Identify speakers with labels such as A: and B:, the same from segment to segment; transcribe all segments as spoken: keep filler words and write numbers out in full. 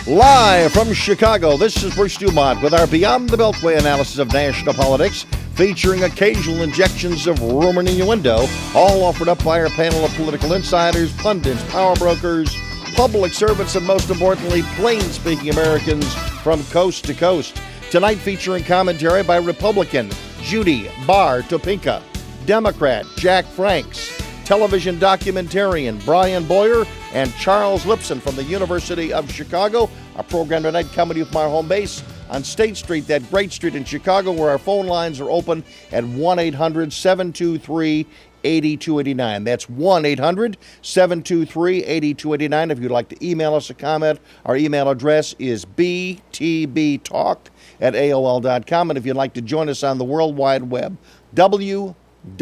A: Live from Chicago, this is Bruce Dumont with our Beyond the Beltway analysis of national politics, featuring occasional injections of rumor and innuendo, all offered up by our panel of political insiders, pundits, power brokers, public servants, and most importantly, plain-speaking Americans from coast to coast. Tonight featuring commentary by Republican Judy Bar Topinka, Democrat Jack Franks, television documentarian Brian Boyer, and Charles Lipson from the University of Chicago. Our program tonight coming to you from our home base on State Street, that great street in Chicago, where our phone lines are open at one eight hundred seven two three eight two eight nine. That's one eight hundred seven two three eight two eight nine. If you'd like to email us a comment, our email address is b t b talk at a o l dot com. And if you'd like to join us on the World Wide Web, w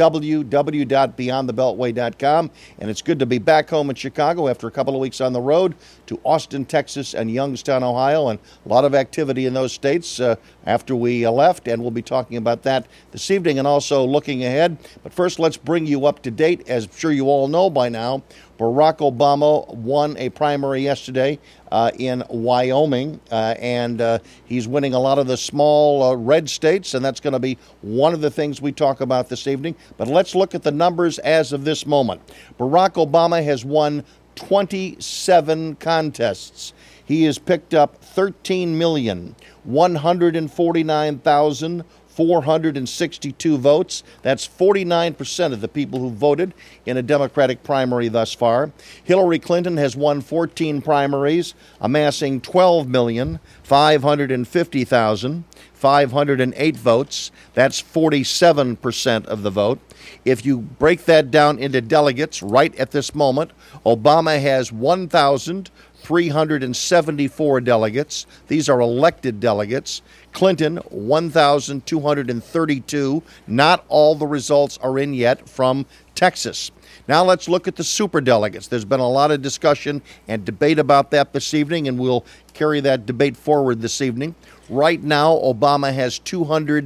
A: w w dot beyond the beltway dot com. And it's good to be back home in Chicago after a couple of weeks on the road to Austin, Texas, and Youngstown, Ohio, and a lot of activity in those states uh, after we uh, left, and we'll be talking about that this evening and also looking ahead. But first, let's bring you up to date. As I'm sure you all know by now, Barack Obama won a primary yesterday uh, in Wyoming, uh, and uh, he's winning a lot of the small uh, red states, and that's going to be one of the things we talk about this evening. But let's look at the numbers as of this moment. Barack Obama has won twenty-seven contests. He has picked up thirteen million one hundred forty-nine thousand four hundred sixty-two votes. That's forty-nine percent of the people who voted in a Democratic primary thus far. Hillary Clinton has won fourteen primaries, amassing twelve million five hundred fifty thousand five hundred eight votes. That's forty-seven percent of the vote. If you break that down into delegates right at this moment, Obama has one thousand three hundred seventy-four delegates. These are elected delegates. Clinton, one thousand two hundred thirty-two. Not all the results are in yet from Texas. Now let's look at the superdelegates. There's been a lot of discussion and debate about that this evening, and we'll carry that debate forward this evening. Right now, Obama has two hundred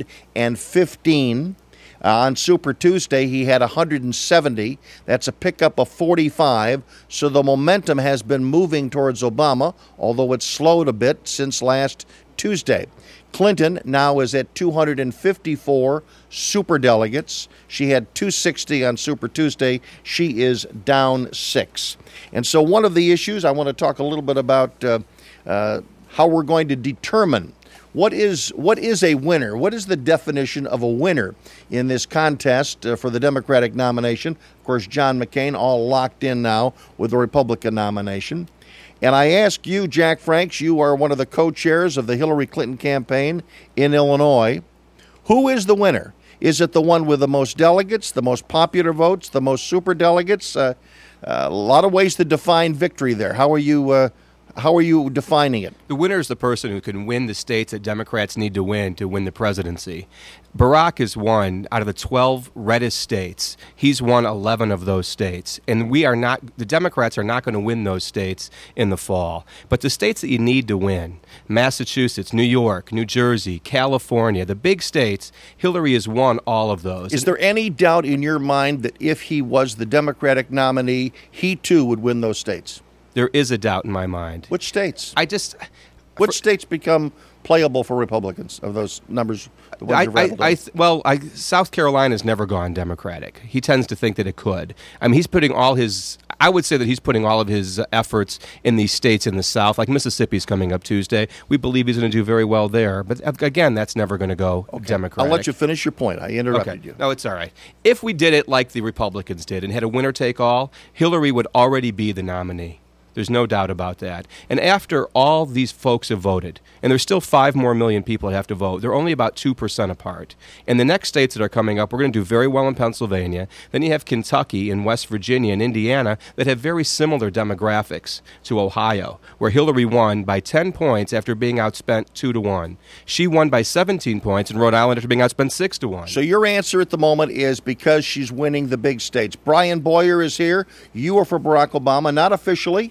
A: fifteen. Uh, on Super Tuesday, he had one hundred seventy. That's a pickup of forty-five. So the momentum has been moving towards Obama, although it's slowed a bit since last Tuesday. Clinton now is at two hundred fifty-four superdelegates. She had two hundred sixty on Super Tuesday. She is down six. And so one of the issues I want to talk a little bit about uh, uh, how we're going to determine What is what is a winner? What is the definition of a winner in this contest uh, for the Democratic nomination? Of course, John McCain all locked in now with the Republican nomination. And I ask you, Jack Franks, you are one of the co-chairs of the Hillary Clinton campaign in Illinois. Who is the winner? Is it the one with the most delegates, the most popular votes, the most superdelegates? Uh, uh, a lot of ways to define victory there. How are you uh, How are you defining it?
B: The winner is the person who can win the states that Democrats need to win to win the presidency. Barack has won out of the twelve reddest states. He's won eleven of those states. And we are not, the Democrats are not going to win those states in the fall. But the states that you need to win, Massachusetts, New York, New Jersey, California, the big states, Hillary has won all of those.
A: Is there any doubt in your mind that if he was the Democratic nominee, he too would win those states?
B: There is a doubt in my mind.
A: Which states?
B: I just...
A: Which
B: for,
A: states become playable for Republicans of those numbers? The ones
B: I, I, I, well, I, South Carolina's never gone Democratic. He tends to think that it could. I mean, he's putting all his... I would say that he's putting all of his efforts in these states in the South. Like Mississippi's coming up Tuesday. We believe he's going to do very well there. But again, that's never going to go
A: okay.
B: Democratic.
A: I'll let you finish your point. I interrupted
B: okay.
A: you.
B: No, it's all right. If we did it like the Republicans did and had a winner-take-all, Hillary would already be the nominee. There's no doubt about that. And after all these folks have voted, and there's still five more million people that have to vote, they're only about two percent apart. And the next states that are coming up, we're going to do very well in Pennsylvania. Then you have Kentucky and West Virginia and Indiana that have very similar demographics to Ohio, where Hillary won by ten points after being outspent two to one. She won by seventeen points in Rhode Island after being outspent six to one.
A: So your answer at the moment is because she's winning the big states. Brian Boyer is here. You are for Barack Obama, not officially.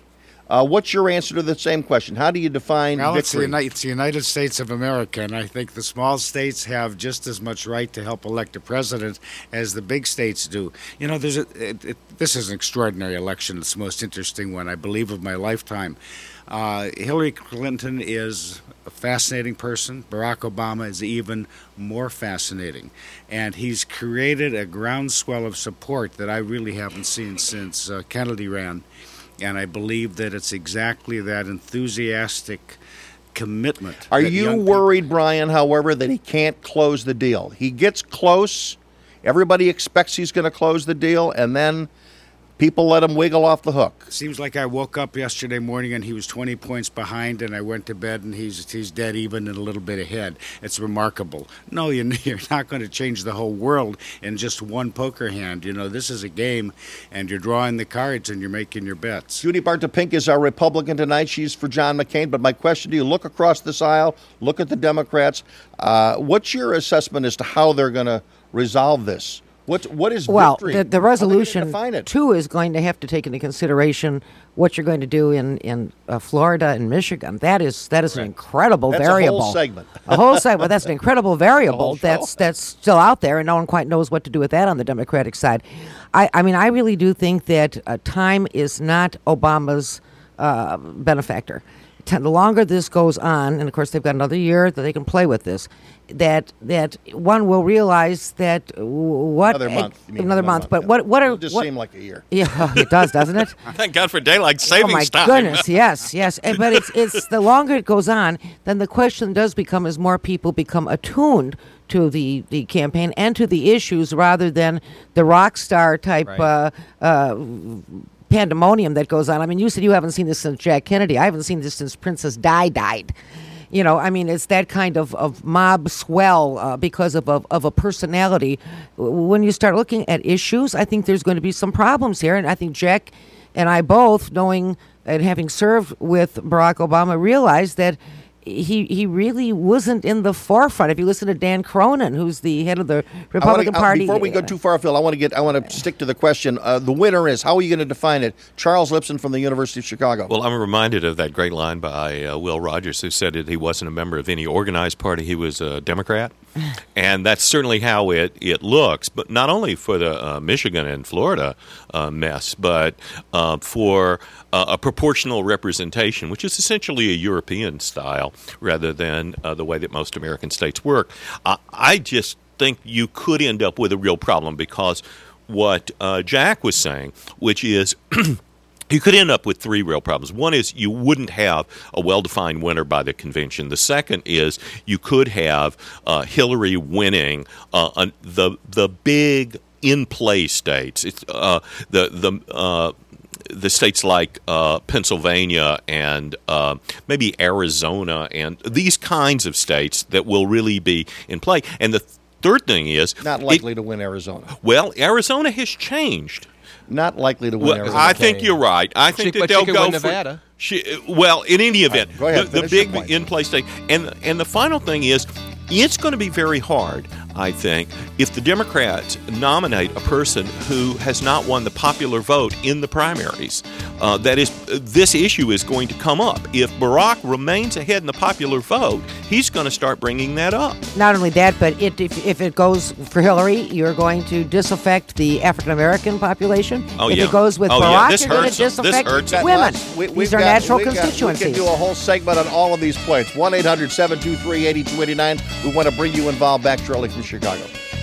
A: Uh, what's your answer to the same question? How do you define
C: well, it's the,
A: victory?
C: United, it's the United States of America, and I think the small states have just as much right to help elect a president as the big states do. You know, there's a, it, it, this is an extraordinary election. It's the most interesting one, I believe, of my lifetime. Uh, Hillary Clinton is a fascinating person. Barack Obama is even more fascinating. And he's created a groundswell of support that I really haven't seen since uh, Kennedy ran. And I believe that it's exactly that enthusiastic commitment.
A: Are you worried, Brian, however, that he can't close the deal? He gets close. Everybody expects he's going to close the deal, and then people let him wiggle off the hook.
C: Seems like I woke up yesterday morning and he was twenty points behind, and I went to bed and he's he's dead even and a little bit ahead. It's remarkable. No, you're not going to change the whole world in just one poker hand. You know, this is a game, and you're drawing the cards and you're making your bets.
A: Judy Bartopink is our Republican tonight. She's for John McCain. But my question to you, look across this aisle, look at the Democrats. Uh, what's your assessment as to how they're going to resolve this? What what is
D: well,
A: victory?
D: the, the resolution
A: it?
D: too is going to have to take into consideration what you're going to do in in uh, Florida and Michigan. That is that is
A: Correct.
D: an incredible
A: that's
D: variable.
A: A whole segment.
D: a whole segment. That's an incredible variable. That's that's still out there, and no one quite knows what to do with that on the Democratic side. I, I mean, I really do think that uh, time is not Obama's uh, benefactor. The longer this goes on, and of course they've got another year that they can play with this, that that one will realize that what
A: another month,
D: another, another month, month, but
A: yeah.
D: what what are
A: it just
D: what,
A: seem like a year?
D: Yeah, it does, doesn't it?
E: Thank God for daylight savings
D: time. Oh my
E: time.
D: goodness, yes, yes. But it's it's the longer it goes on, then the question does become as more people become attuned to the, the campaign and to the issues rather than the rock star type.
B: Right.
D: Uh, uh, pandemonium that goes on. I mean, you said you haven't seen this since Jack Kennedy. I haven't seen this since Princess Di died. You know, I mean, it's that kind of, of mob swell uh, because of, of of a personality. When you start looking at issues, I think there's going to be some problems here. And I think Jack and I both, knowing and having served with Barack Obama, realized that he he really wasn't in the forefront. If you listen to Dan Cronin, who's the head of the Republican
A: wanna,
D: Party.
A: Before we go too far, Phil, I want to get I want to stick to the question. Uh, the winner is, how are you going to define it? Charles Lipson from the University of Chicago.
E: Well, I'm reminded of that great line by uh, Will Rogers, who said that he wasn't a member of any organized party. He was a Democrat. And that's certainly how it, it looks, but not only for the uh, Michigan and Florida uh, mess, but uh, for uh, a proportional representation, which is essentially a European style rather than uh, the way that most American states work. Uh, I just think you could end up with a real problem because what uh, Jack was saying, which is you could end up with three real problems. One is you wouldn't have a well-defined winner by the convention. The second is you could have uh, Hillary winning uh, uh, the the big in-play states. It's uh, the the uh, the states like uh, Pennsylvania and uh, maybe Arizona and these kinds of states that will really be in play. And the third thing is
A: not likely
E: it,
A: to win Arizona.
E: Well, Arizona has changed.
A: Not likely to win
E: well,
A: Arizona.
E: I think you're right. I think
B: she,
E: that
B: but
E: they'll
B: she could
E: go
B: win
E: for
B: Nevada.
E: She, well, in any event,
A: right, go ahead,
E: the, the big in-play state, and and the final thing is, it's going to be very hard, I think, if the Democrats nominate a person who has not won the popular vote in the primaries. Uh, that is, this issue is going to come up. If Barack remains ahead in the popular vote, he's going to start bringing that up.
D: Not only that, but it, if, if it goes for Hillary, you're going to disaffect the African-American population.
E: Oh,
D: if
E: yeah.
D: it goes with
E: Oh,
D: Barack,
E: yeah. This
D: you're going to
E: hurts them. This
D: disaffect
E: hurts them.
D: women.
A: We,
D: These are
A: got,
D: natural
A: got,
D: constituencies.
A: we can do a whole segment on all of these points. one eight hundred seven two three eight two eight nine. We want to bring you involved. Back shortly from Chicago.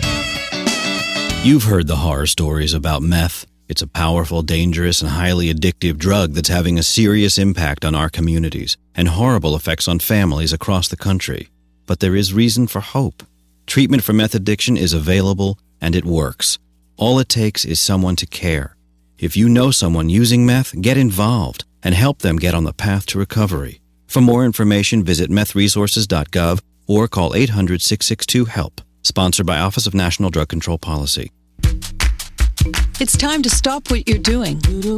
F: You've heard the horror stories about meth. It's a powerful, dangerous, and highly addictive drug that's having a serious impact on our communities and horrible effects on families across the country. But there is reason for hope. Treatment for meth addiction is available, and it works. All it takes is someone to care. If you know someone using meth, get involved and help them get on the path to recovery. For more information, visit meth resources dot gov or call eight hundred, six six two, HELP. Sponsored by Office of National Drug Control Policy.
G: It's time to stop what you're doing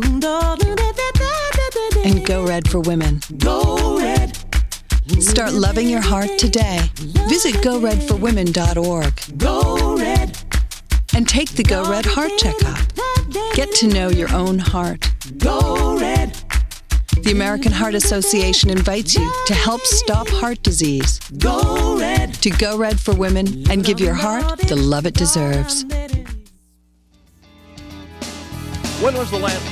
G: and go red for women. Go red. Start loving your heart today. Visit go red for women dot org. Go red. And take the Go Red Heart Checkup. Get to know your own heart. Go red. The American Heart Association invites you to help stop heart disease. Go Red. To Go Red for Women and give your heart the love it deserves.
A: When was the last...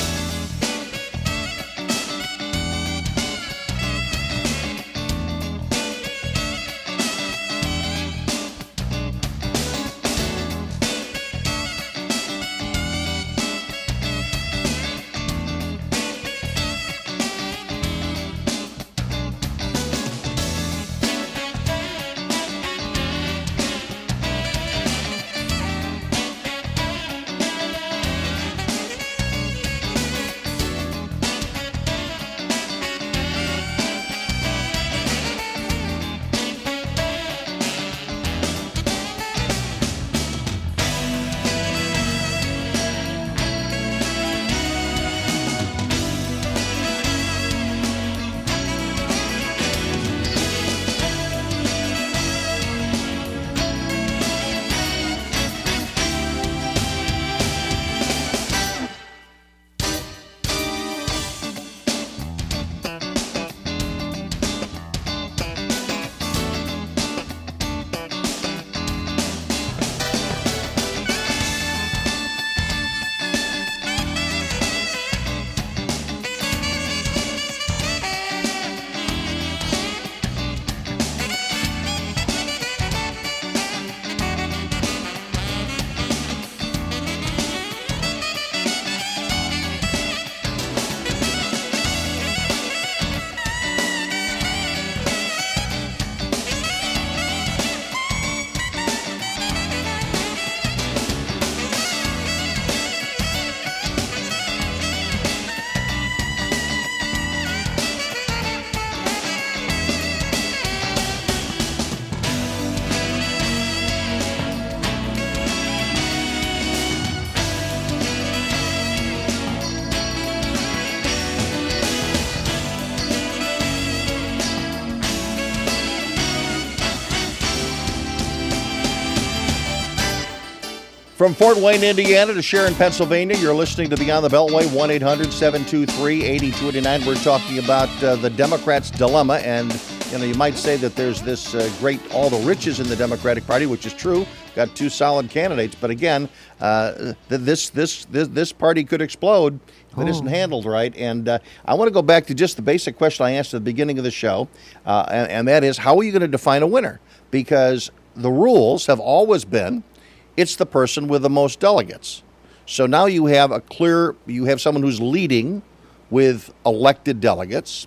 A: From Fort Wayne, Indiana to Sharon, Pennsylvania, you're listening to Beyond the Beltway, one eight hundred seven two three eight two eight nine. We're talking about uh, the Democrats' dilemma, and you know you might say that there's this uh, great all the riches in the Democratic Party, which is true. Got two solid candidates, but again, uh, this, this this this party could explode if it isn't handled right. And uh, I want to go back to just the basic question I asked at the beginning of the show, uh, and, and that is, how are you going to define a winner? Because the rules have always been, it's the person with the most delegates. So now you have a clear, you have someone who's leading with elected delegates.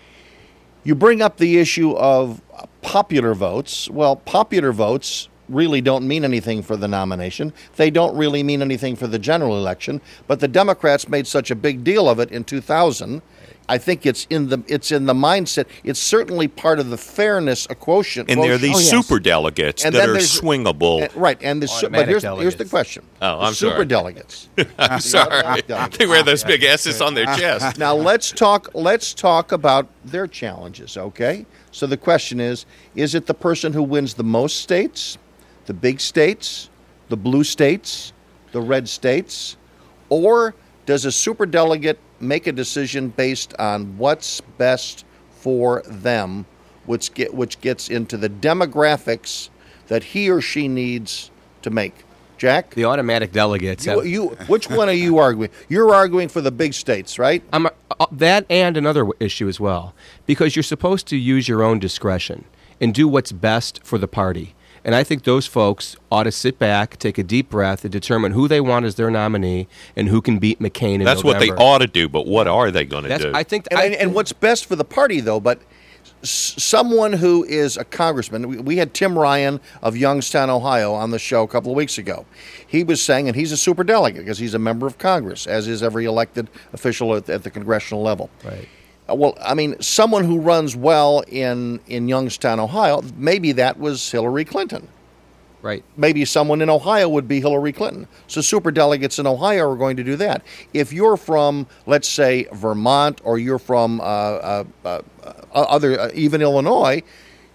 A: You bring up the issue of popular votes. Well, popular votes really don't mean anything for the nomination. They don't really mean anything for the general election. But the Democrats made such a big deal of it in two thousand. I think it's in the it's in the mindset. It's certainly part of the fairness quotient.
E: And there are these
D: oh, yes.
E: super delegates
A: And
E: that
A: then
E: are
A: there's-
E: swingable.
A: And- right, and the su- but
B: Automatic
A: here's,
B: delegates.
A: here's the question.
E: Oh,
A: The
E: I'm
A: super
E: sorry.
A: delegates.
E: I'm sorry. They wear those big S's on their chest.
A: Now let's talk. Let's talk about their challenges. Okay. So the question is: is it the person who wins the most states, the big states, the blue states, the red states, or does a superdelegate make a decision based on what's best for them, which get which gets into the demographics that he or she needs to make? Jack,
B: The automatic delegates.
A: you,
B: have-
A: you which one are you arguing? You're arguing for the big states, right?
B: I'm, uh, that and another w- issue as well, because you're supposed to use your own discretion and do what's best for the party. And I think those folks ought to sit back, take a deep breath, and determine who they want as their nominee and who can beat McCain in
E: That's what they
B: November.
E: ought to do, but what are they going to
B: That's,
E: do?
B: I think.
A: And,
B: I,
A: and, and what's best for the party, though, but s- someone who is a congressman, we, we had Tim Ryan of Youngstown, Ohio, on the show a couple of weeks ago. He was saying, and he's a superdelegate because he's a member of Congress, as is every elected official at, at the congressional level.
B: Right.
A: Uh, Well, I mean, someone who runs well in, in Youngstown, Ohio, maybe that was Hillary Clinton.
B: Right.
A: Maybe someone in Ohio would be Hillary Clinton. So superdelegates in Ohio are going to do that. If you're from, let's say, Vermont, or you're from uh, uh, uh, other, uh, even Illinois,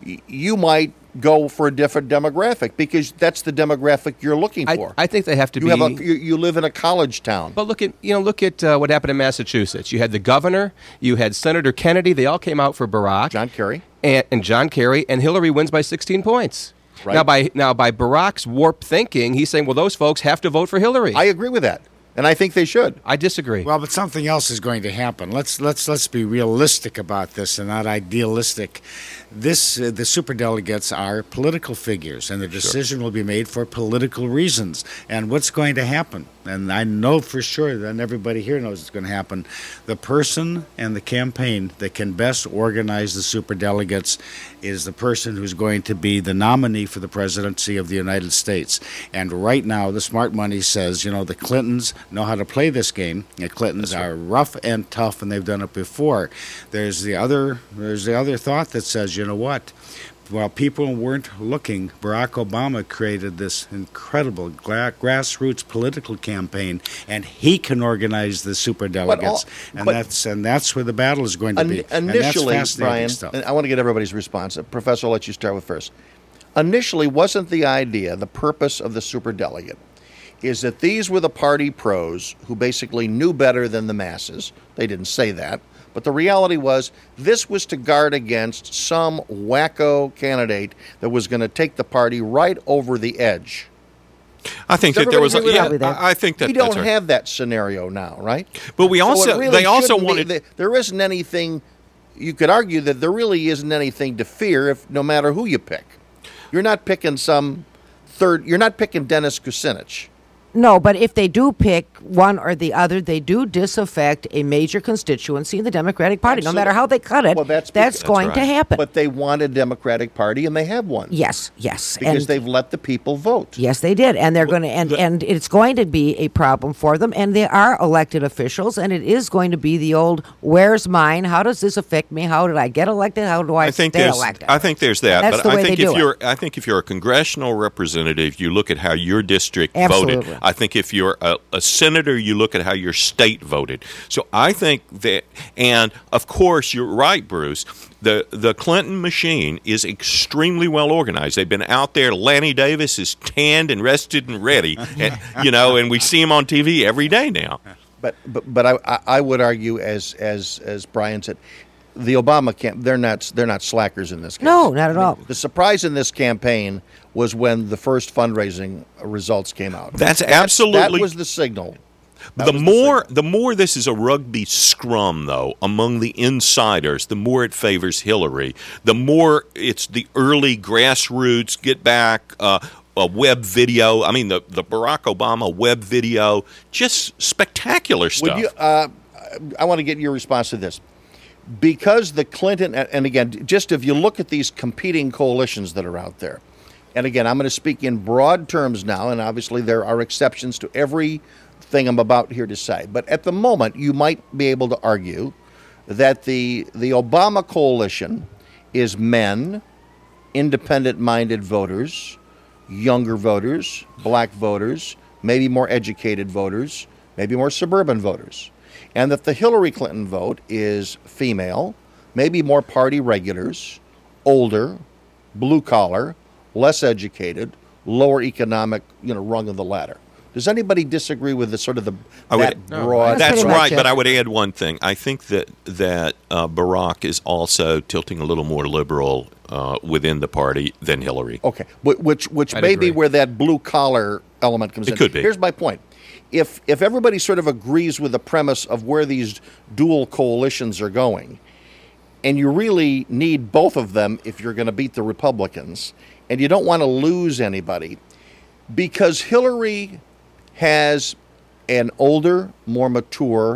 A: y- you might go for a different demographic because that's the demographic you're looking
B: I,
A: for.
B: I think they have to
A: you
B: be.
A: have a you, you live in a college town.
B: But look at you know look at uh, what happened in Massachusetts. You had the governor, you had Senator Kennedy. They all came out for Barack,
A: John Kerry,
B: and, and John Kerry, and Hillary wins by sixteen points.
A: Right.
B: Now by now by Barack's warped thinking, he's saying, well, those folks have to vote for Hillary.
A: I agree with that, and I think they should.
B: I disagree.
C: Well, but something else is going to happen. Let's let's let's be realistic about this and not idealistic. This uh, the superdelegates are political figures, and the decision sure. will be made for political reasons. And what's going to happen? And I know for sure, and everybody here knows it's going to happen. The person and the campaign that can best organize the superdelegates is the person who's going to be the nominee for the presidency of the United States. And right now, the smart money says, you know, the Clintons know how to play this game. The Clintons That's are right. rough and tough, and they've done it before. There's the other. There's the other thought that says, you know what? While people weren't looking, Barack Obama created this incredible gra- grassroots political campaign, and he can organize the superdelegates, all, and that's and that's where the battle is going to be.
A: Un- initially,
C: and that's
A: Brian,
C: stuff.
A: and I want to get everybody's response. Professor, I'll let you start with first. Initially, wasn't the idea, the purpose of the superdelegate, is that these were the party pros who basically knew better than the masses. They didn't say that. But the reality was this was to guard against some wacko candidate that was going to take the party right over the edge.
E: I think
A: Does
E: that there was. A,
A: everybody
E: yeah, I I think that
A: we don't
E: that's right.
A: have that scenario now, right?
E: But we
A: So
E: also
A: it really
E: they also
A: shouldn't be-
E: wanted.
A: th- there isn't anything. You could argue that there really isn't anything to fear if no matter who you pick. You're not picking some third. You're not picking Dennis Kucinich.
D: No, but if they do pick one or the other, they do disaffect a major constituency in the Democratic Party.
A: Absolutely.
D: No matter how they cut it,
A: Well, that's
D: that's,
A: because-
D: going
E: That's
D: to
E: right.
D: happen.
A: But they want a Democratic Party, and they have one.
D: yes, yes.
A: because
D: and
A: they've let the people vote.
D: Yes, they did, and they're going to, and, and it's going to be a problem for them. And they are elected officials, and it is going to be the old "Where's mine? How does this affect me? How did I get elected? How do I,
E: I think
D: stay
E: there's.
D: elected?"
E: I think there's that.
D: That's
E: but
D: the
E: I
D: way
E: think
D: they
E: if
D: do
E: you're, I think if you're a congressional representative, you look at how your district
D: Absolutely.
E: voted. I think if you're a, a senator, you look at how your state voted. So I think that, and of course, you're right, Bruce. The the Clinton machine is extremely well organized. They've been out there. Lanny Davis is tanned and rested and ready, and, you know, and we see him on T V every day now.
A: But but but I I would argue, as as as Brian said, the Obama camp they're not they're not slackers in this case.
D: No, not at all.
A: The surprise in this campaign was when the first fundraising results came out.
E: That's absolutely
A: that was the signal. That
E: the
A: was
E: more
A: signal.
E: the more this is a rugby scrum, though, among the insiders, the more it favors Hillary. The more it's the early grassroots get back. Uh, a web video. I mean, the, the Barack Obama web video, just spectacular stuff.
A: Would you, uh, I want to get your response to this. Because the Clinton, and again, just if you look at these competing coalitions that are out there, and again, I'm going to speak in broad terms now, and obviously there are exceptions to everything I'm about here to say. But at the moment, you might be able to argue that the the Obama coalition is men, independent-minded voters, younger voters, black voters, maybe more educated voters, maybe more suburban voters. And that the Hillary Clinton vote is female, maybe more party regulars, older, blue-collar, less educated, lower economic, you know, rung of the ladder. Does anybody disagree with the sort of the
E: I
A: that
E: would,
A: broad?
D: That's
E: That's
D: pretty
E: right,
D: much
E: but
D: it.
E: I would add one thing. I think that that uh, Barack is also tilting a little more liberal uh, within the party than Hillary.
A: Okay, Wh- which which
B: I'd
A: may
B: agree.
A: be where that blue collar element comes
E: It
A: in.
E: could be.
A: Here's my point: if if everybody sort of agrees with the premise of where these dual coalitions are going, and you really need both of them if you're going to beat the Republicans, and you don't want to lose anybody, because Hillary has an older, more mature,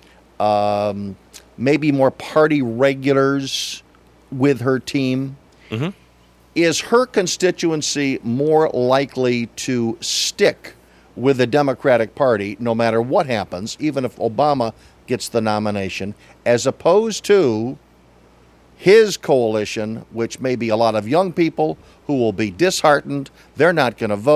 A: um, maybe more party regulars with her team.
E: Mm-hmm.
A: Is her constituency more likely to stick with the Democratic Party no matter what happens, even if Obama gets the nomination, as opposed to his coalition, which may be a lot of young people who will be disheartened, they're not going to vote,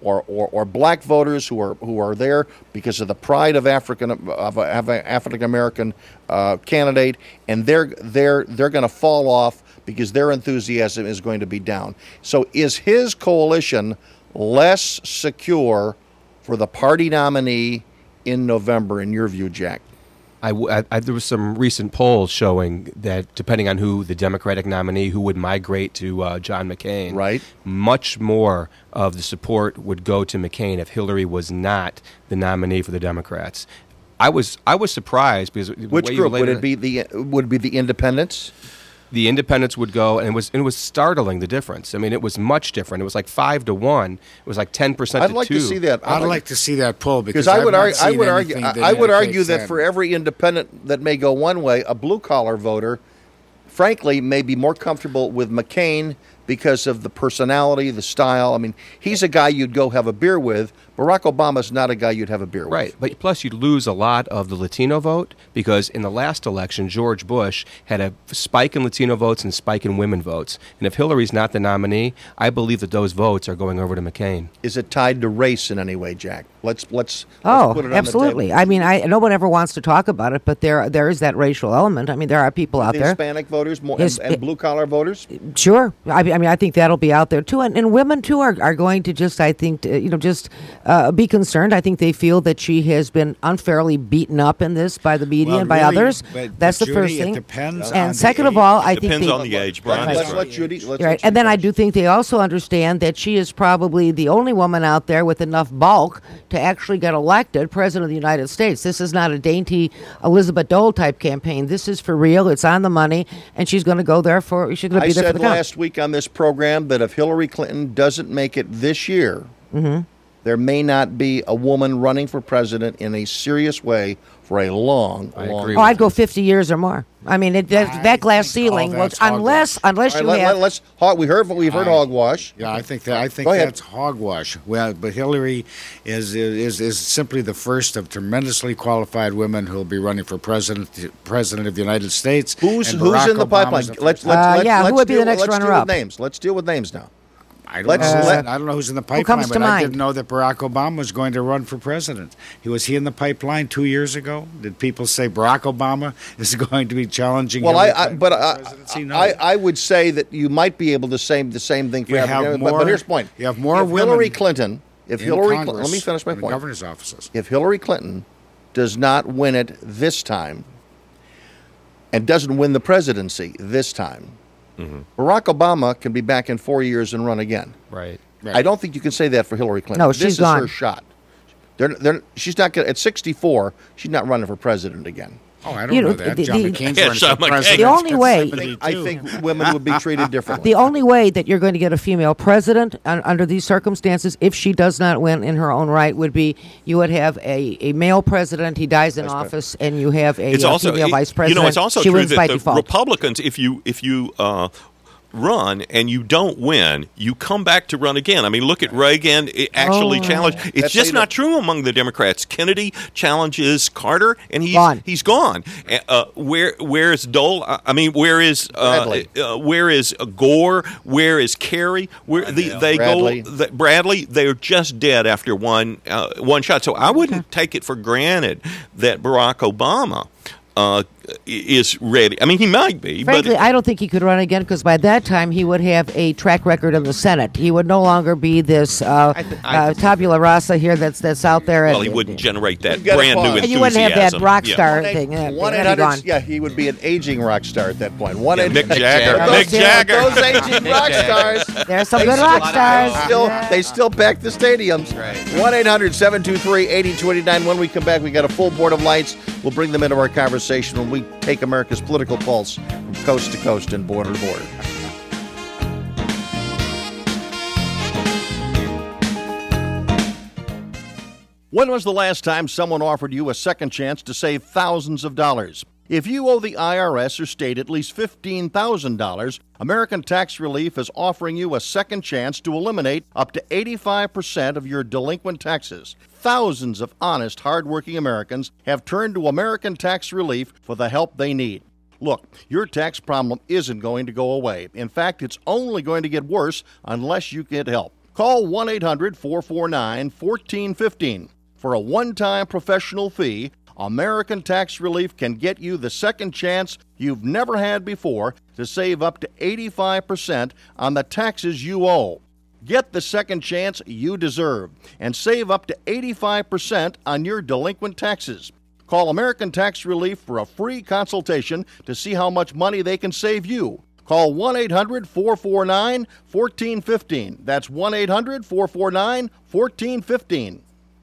A: or, or, or black voters who are who are there because of the pride of African of an African American uh, candidate, and they're they're they're going to fall off because their enthusiasm is going to be down. So is his coalition less secure for the party nominee in November, in your view, Jack?
B: I, I, I, there was some recent polls showing that depending on who the Democratic nominee who would migrate to uh, John McCain,
A: right,
B: much more of the support would go to McCain if Hillary was not the nominee for the Democrats. I was I was surprised because
A: which group would it be? The would it be the Independents?
B: The Independents would go, and it was and it was startling, the difference. I mean, it was much different. It was like five to one. It was like ten percent to two.
A: I'd like to see that.
C: I'd, I'd like, like to see that poll because
A: I
C: I've
A: would
C: not
A: argue. I
C: seen
A: would argue.
C: anything that
A: I would argue that
C: that.
A: for every independent that may go one way, a blue collar voter, frankly, may be more comfortable with McCain because of the personality, the style. I mean, he's a guy you'd go have a beer with. Barack Obama's not a guy you'd have a beer with.
B: Right, but plus you'd lose a lot of the Latino vote because in the last election, George Bush had a spike in Latino votes and spike in women votes. And if Hillary's not the nominee, I believe that those votes are going over to McCain.
A: Is it tied to race in any way, Jack? Let's let's,
D: oh,
A: let's put it on
D: absolutely.
A: the table.
D: I mean, I no one ever wants to talk about it, but there there is that racial element. I mean, there are people out
A: the
D: there,
A: Hispanic voters more,
D: His,
A: and, and blue collar voters.
D: Sure, I, I mean, I think that'll be out there too, and, and women too are, are going to just, I think, to, you know, just uh, be concerned. I think they feel that she has been unfairly beaten up in this by the media
C: well,
D: and by
C: really,
D: others.
C: but,
D: That's
C: but
D: the
C: Judy,
D: first thing.
C: It depends
D: and
C: on
D: second
C: the
D: of all,
C: age.
D: I
E: It
D: think
E: depends
D: they,
E: on the age, Brian.
A: Let's
E: That's
A: let
E: right.
A: Judy. Let's
D: Right.
A: let
D: And
A: Judy
D: then I
A: finish.
D: do think they also understand that she is probably the only woman out there with enough bulk to actually get elected president of the United States. This is not a dainty Elizabeth Dole type campaign. This is for real. It's on the money, and she's going to go there for. She's going to
A: I
D: be there for
A: said
D: the count.
A: last week on this program that if Hillary Clinton doesn't make it this year,
D: Mm-hmm.
A: there may not be a woman running for president in a serious way for a long,
B: I
A: long
B: agree
D: Oh,
A: time.
D: I'd go fifty years or more. I mean, it, that,
C: I
D: that glass
C: think all
D: ceiling,
C: that's
D: looks, unless
C: hogwash.
D: unless
A: All
D: you
A: right,
D: have.
A: let, let's. hog- We heard. We've heard
C: I-
A: hogwash.
C: Yeah, I think that I think
A: Go ahead.
C: that's hogwash. Well, but Hillary is is is simply the first of tremendously qualified women who will be running for president president of the United States.
A: Who's
C: and
A: who's
C: Barack
A: in the pipeline?
C: Obama's the
A: Let's
C: first.
A: let's,
D: Uh,
A: let's
D: yeah, who
A: let's
D: would be
A: deal,
D: the next
A: let's deal
D: runner-up?
A: with names. Let's deal with names now.
C: I don't,
A: let's
C: know who's
A: let-
C: in- I don't know who's in the
D: Who
C: pipeline,
D: comes to
C: but I
D: mind?
C: didn't know that Barack Obama was going to run for president. He was he in the pipeline two years ago? Did people say Barack Obama is going to be challenging?
A: Well, I,
C: Hillary
A: I
C: Clinton
A: but
C: for
A: I,
C: presidency? No.
A: I I would say that you might be able to say the same thing for
C: You
A: African
C: have
A: Americans, but, but
C: more-
A: here's the point.
C: you have more
A: if Hillary
C: women
A: Clinton, if
C: in
A: Hillary, Cl-
C: Congress
A: let me finish my
C: and
A: point.
C: governor's offices.
A: If Hillary Clinton does not win it this time, and doesn't win the presidency this time,
E: Mm-hmm.
A: Barack Obama can be back in four years and run again.
B: Right.
C: Right.
A: I don't think you can say that for Hillary Clinton.
D: No,
A: this
D: she's
A: is
D: gone.
A: her shot. They're, they're, she's not gonna, at sixty-four. She's not running for president again.
C: Oh, I don't
D: You
C: know
D: know,
C: that.
D: the-
C: John
D: the-
C: McCain's
E: Yeah,
C: running
E: John
C: for
E: McCain.
C: president.
D: The only
C: He's
D: way-
C: seventy-two.
A: I think women would be treated differently.
D: The only way that you're going to get a female president un- under these circumstances, if she does not win in her own right, would be you would have a, a male president, he dies in
A: Vice
D: office, and you have a,
E: It's
D: uh
E: also
D: female
E: it-
D: vice president.
E: You know, it's also
D: she
E: true
D: wins
E: that
D: by
E: the
D: default.
E: Republicans, if you if you uh, run and you don't win, you come back to run again. I mean, look at Reagan it actually
D: Oh.
E: challenged. It's
A: That's
E: just
A: how you
E: not true among the Democrats. Kennedy challenges Carter, and he's
D: Gone.
E: he's gone. Uh, where where is Dole? I mean, where is uh,
A: Bradley.
E: uh, where is uh, Gore? Where is Kerry? Where the, they
A: Bradley.
E: go? The, Bradley. They're just dead after one uh, one shot. So I wouldn't take it for granted that Barack Obama uh, is ready. I mean, he might be,
D: Frankly,
E: but
D: I don't think he could run again because by that time he would have a track record in the Senate. He would no longer be this uh,
B: I th- I
D: uh,
B: think-
D: tabula rasa here that's that's out there.
E: well,
D: and,
E: he wouldn't generate that
A: You gotta
E: brand new
A: pause.
E: enthusiasm.
D: And you wouldn't have that rock
E: Yeah.
D: star thing. Yeah,
A: One
D: that'd be gone.
A: Yeah, he would be an aging rock star at that point. One
E: Yeah,
A: eight-
E: Mick Jagger.
B: Jagger.
E: Mick
D: Those-
E: Jagger.
A: Those aging rock stars.
D: There's some
A: They
D: good
A: still-
D: rock stars.
A: They still,
D: Yeah.
A: they still pack the stadiums.
B: Right.
A: one eight hundred seven two three eight zero two nine. When we come back, we got a full board of lights. We'll bring them into our conversation when we take America's political pulse from coast to coast and border to border. When was the last time someone offered you a second chance to save thousands of dollars? If you owe the I R S or state at least fifteen thousand dollars, American Tax Relief is offering you a second chance to eliminate up to eighty-five percent of your delinquent taxes. Thousands of honest, hardworking Americans have turned to American Tax Relief for the help they need. Look, your tax problem isn't going to go away. In fact, it's only going to get worse unless you get help. Call one eight hundred four four nine one four one five. For a one-time professional fee, American Tax Relief can get you the second chance you've never had before to save up to eighty-five percent on the taxes you owe. Get the second chance you deserve and save up to eighty-five percent on your delinquent taxes. Call American Tax Relief for a free consultation to see how much money they can save you. Call one eight hundred four four nine one four one five. That's one eight hundred four four nine one four one five.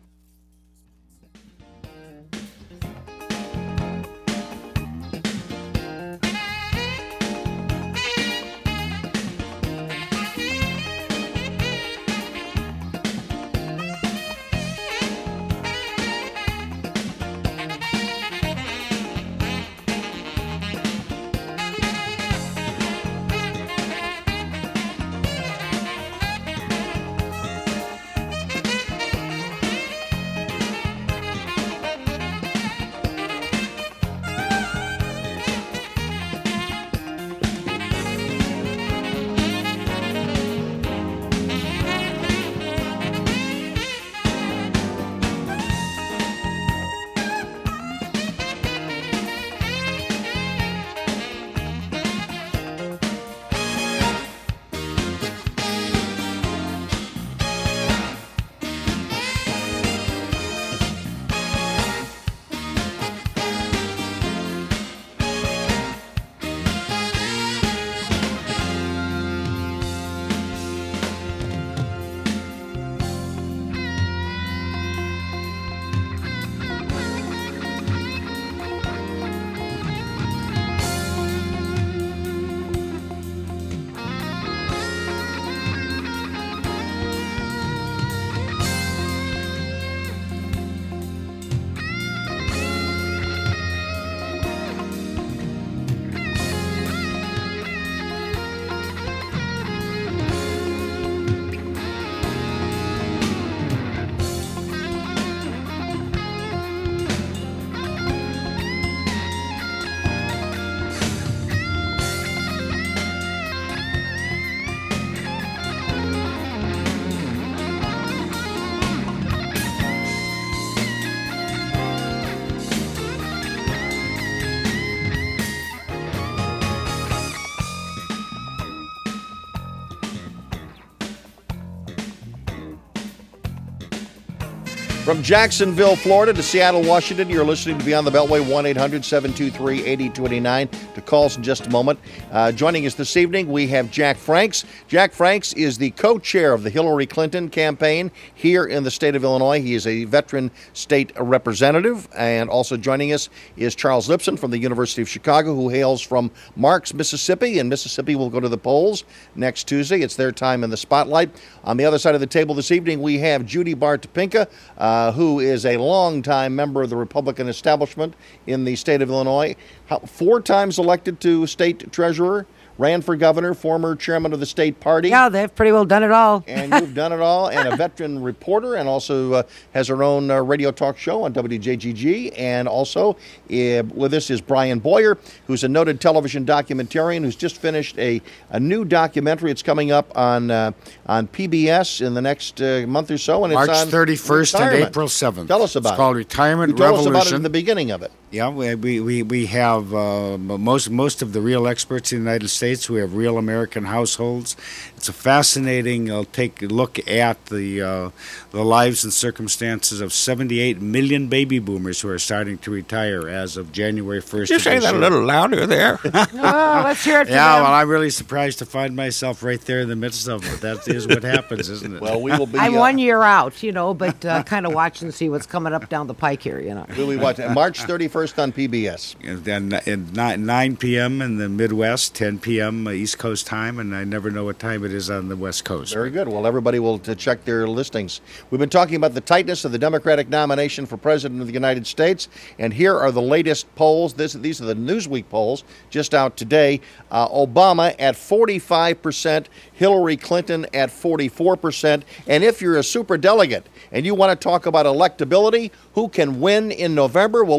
A: From Jacksonville, Florida to Seattle, Washington, you're listening to Beyond the Beltway, one eight hundred seven two three eight zero two nine. To calls in just a moment. Uh, joining us this evening, we have Jack Franks. Jack Franks is the co-chair of the Hillary Clinton campaign here in the state of Illinois. He is a veteran state representative. And also joining us is Charles Lipson from the University of Chicago, who hails from Marks, Mississippi. And Mississippi will go to the polls next Tuesday. It's their time in the spotlight. On the other side of the table this evening, we have Judy Bar Topinka, uh, who is a longtime member of the Republican establishment in the state of Illinois. How, four times elected to state treasurer, ran for governor, former chairman of the state party.
D: Yeah, they've pretty well done it all.
A: And you've done it all, and a veteran reporter, and also uh, has her own uh, radio talk show on W J G G. And also uh, with us is Brian Boyer, who's a noted television documentarian who's just finished a, a new documentary. It's coming up on uh, on P B S in the next uh, month or so. And
C: March
A: it's on
C: thirty-first and
A: retirement.
C: April seventh.
A: Tell us about
C: it's called
A: it.
C: Retirement
A: you told
C: Revolution.
A: us about it in the beginning of it.
C: Yeah, we we we, we have uh, most most of the real experts in the United States. We have real American households. It's a fascinating uh, take a look at the uh, the lives and circumstances of seventy-eight million baby boomers who are starting to retire as of January first.
E: You say that a little louder there.
D: Oh, let's hear it for
C: Yeah,
D: them.
C: well, I'm really surprised to find myself right there in the midst of it. That is what happens, isn't it?
A: Well, we will be.
D: I'm
A: uh,
D: one year out, you know, but uh, kind of watch and see what's coming up down the pike here, you know.
A: We'll be watching March thirty-first on P B S.
C: And then at nine p.m. in the Midwest, ten p.m. East Coast time, and I never know what time it is on the West Coast.
A: Very good. Well, everybody will to check their listings. We've been talking about the tightness of the Democratic nomination for President of the United States, and here are the latest polls. This, these are the Newsweek polls just out today. Uh, Obama at forty-five percent, Hillary Clinton at forty-four percent. And if you're a superdelegate and you want to talk about electability, who can win in November, well, look at this.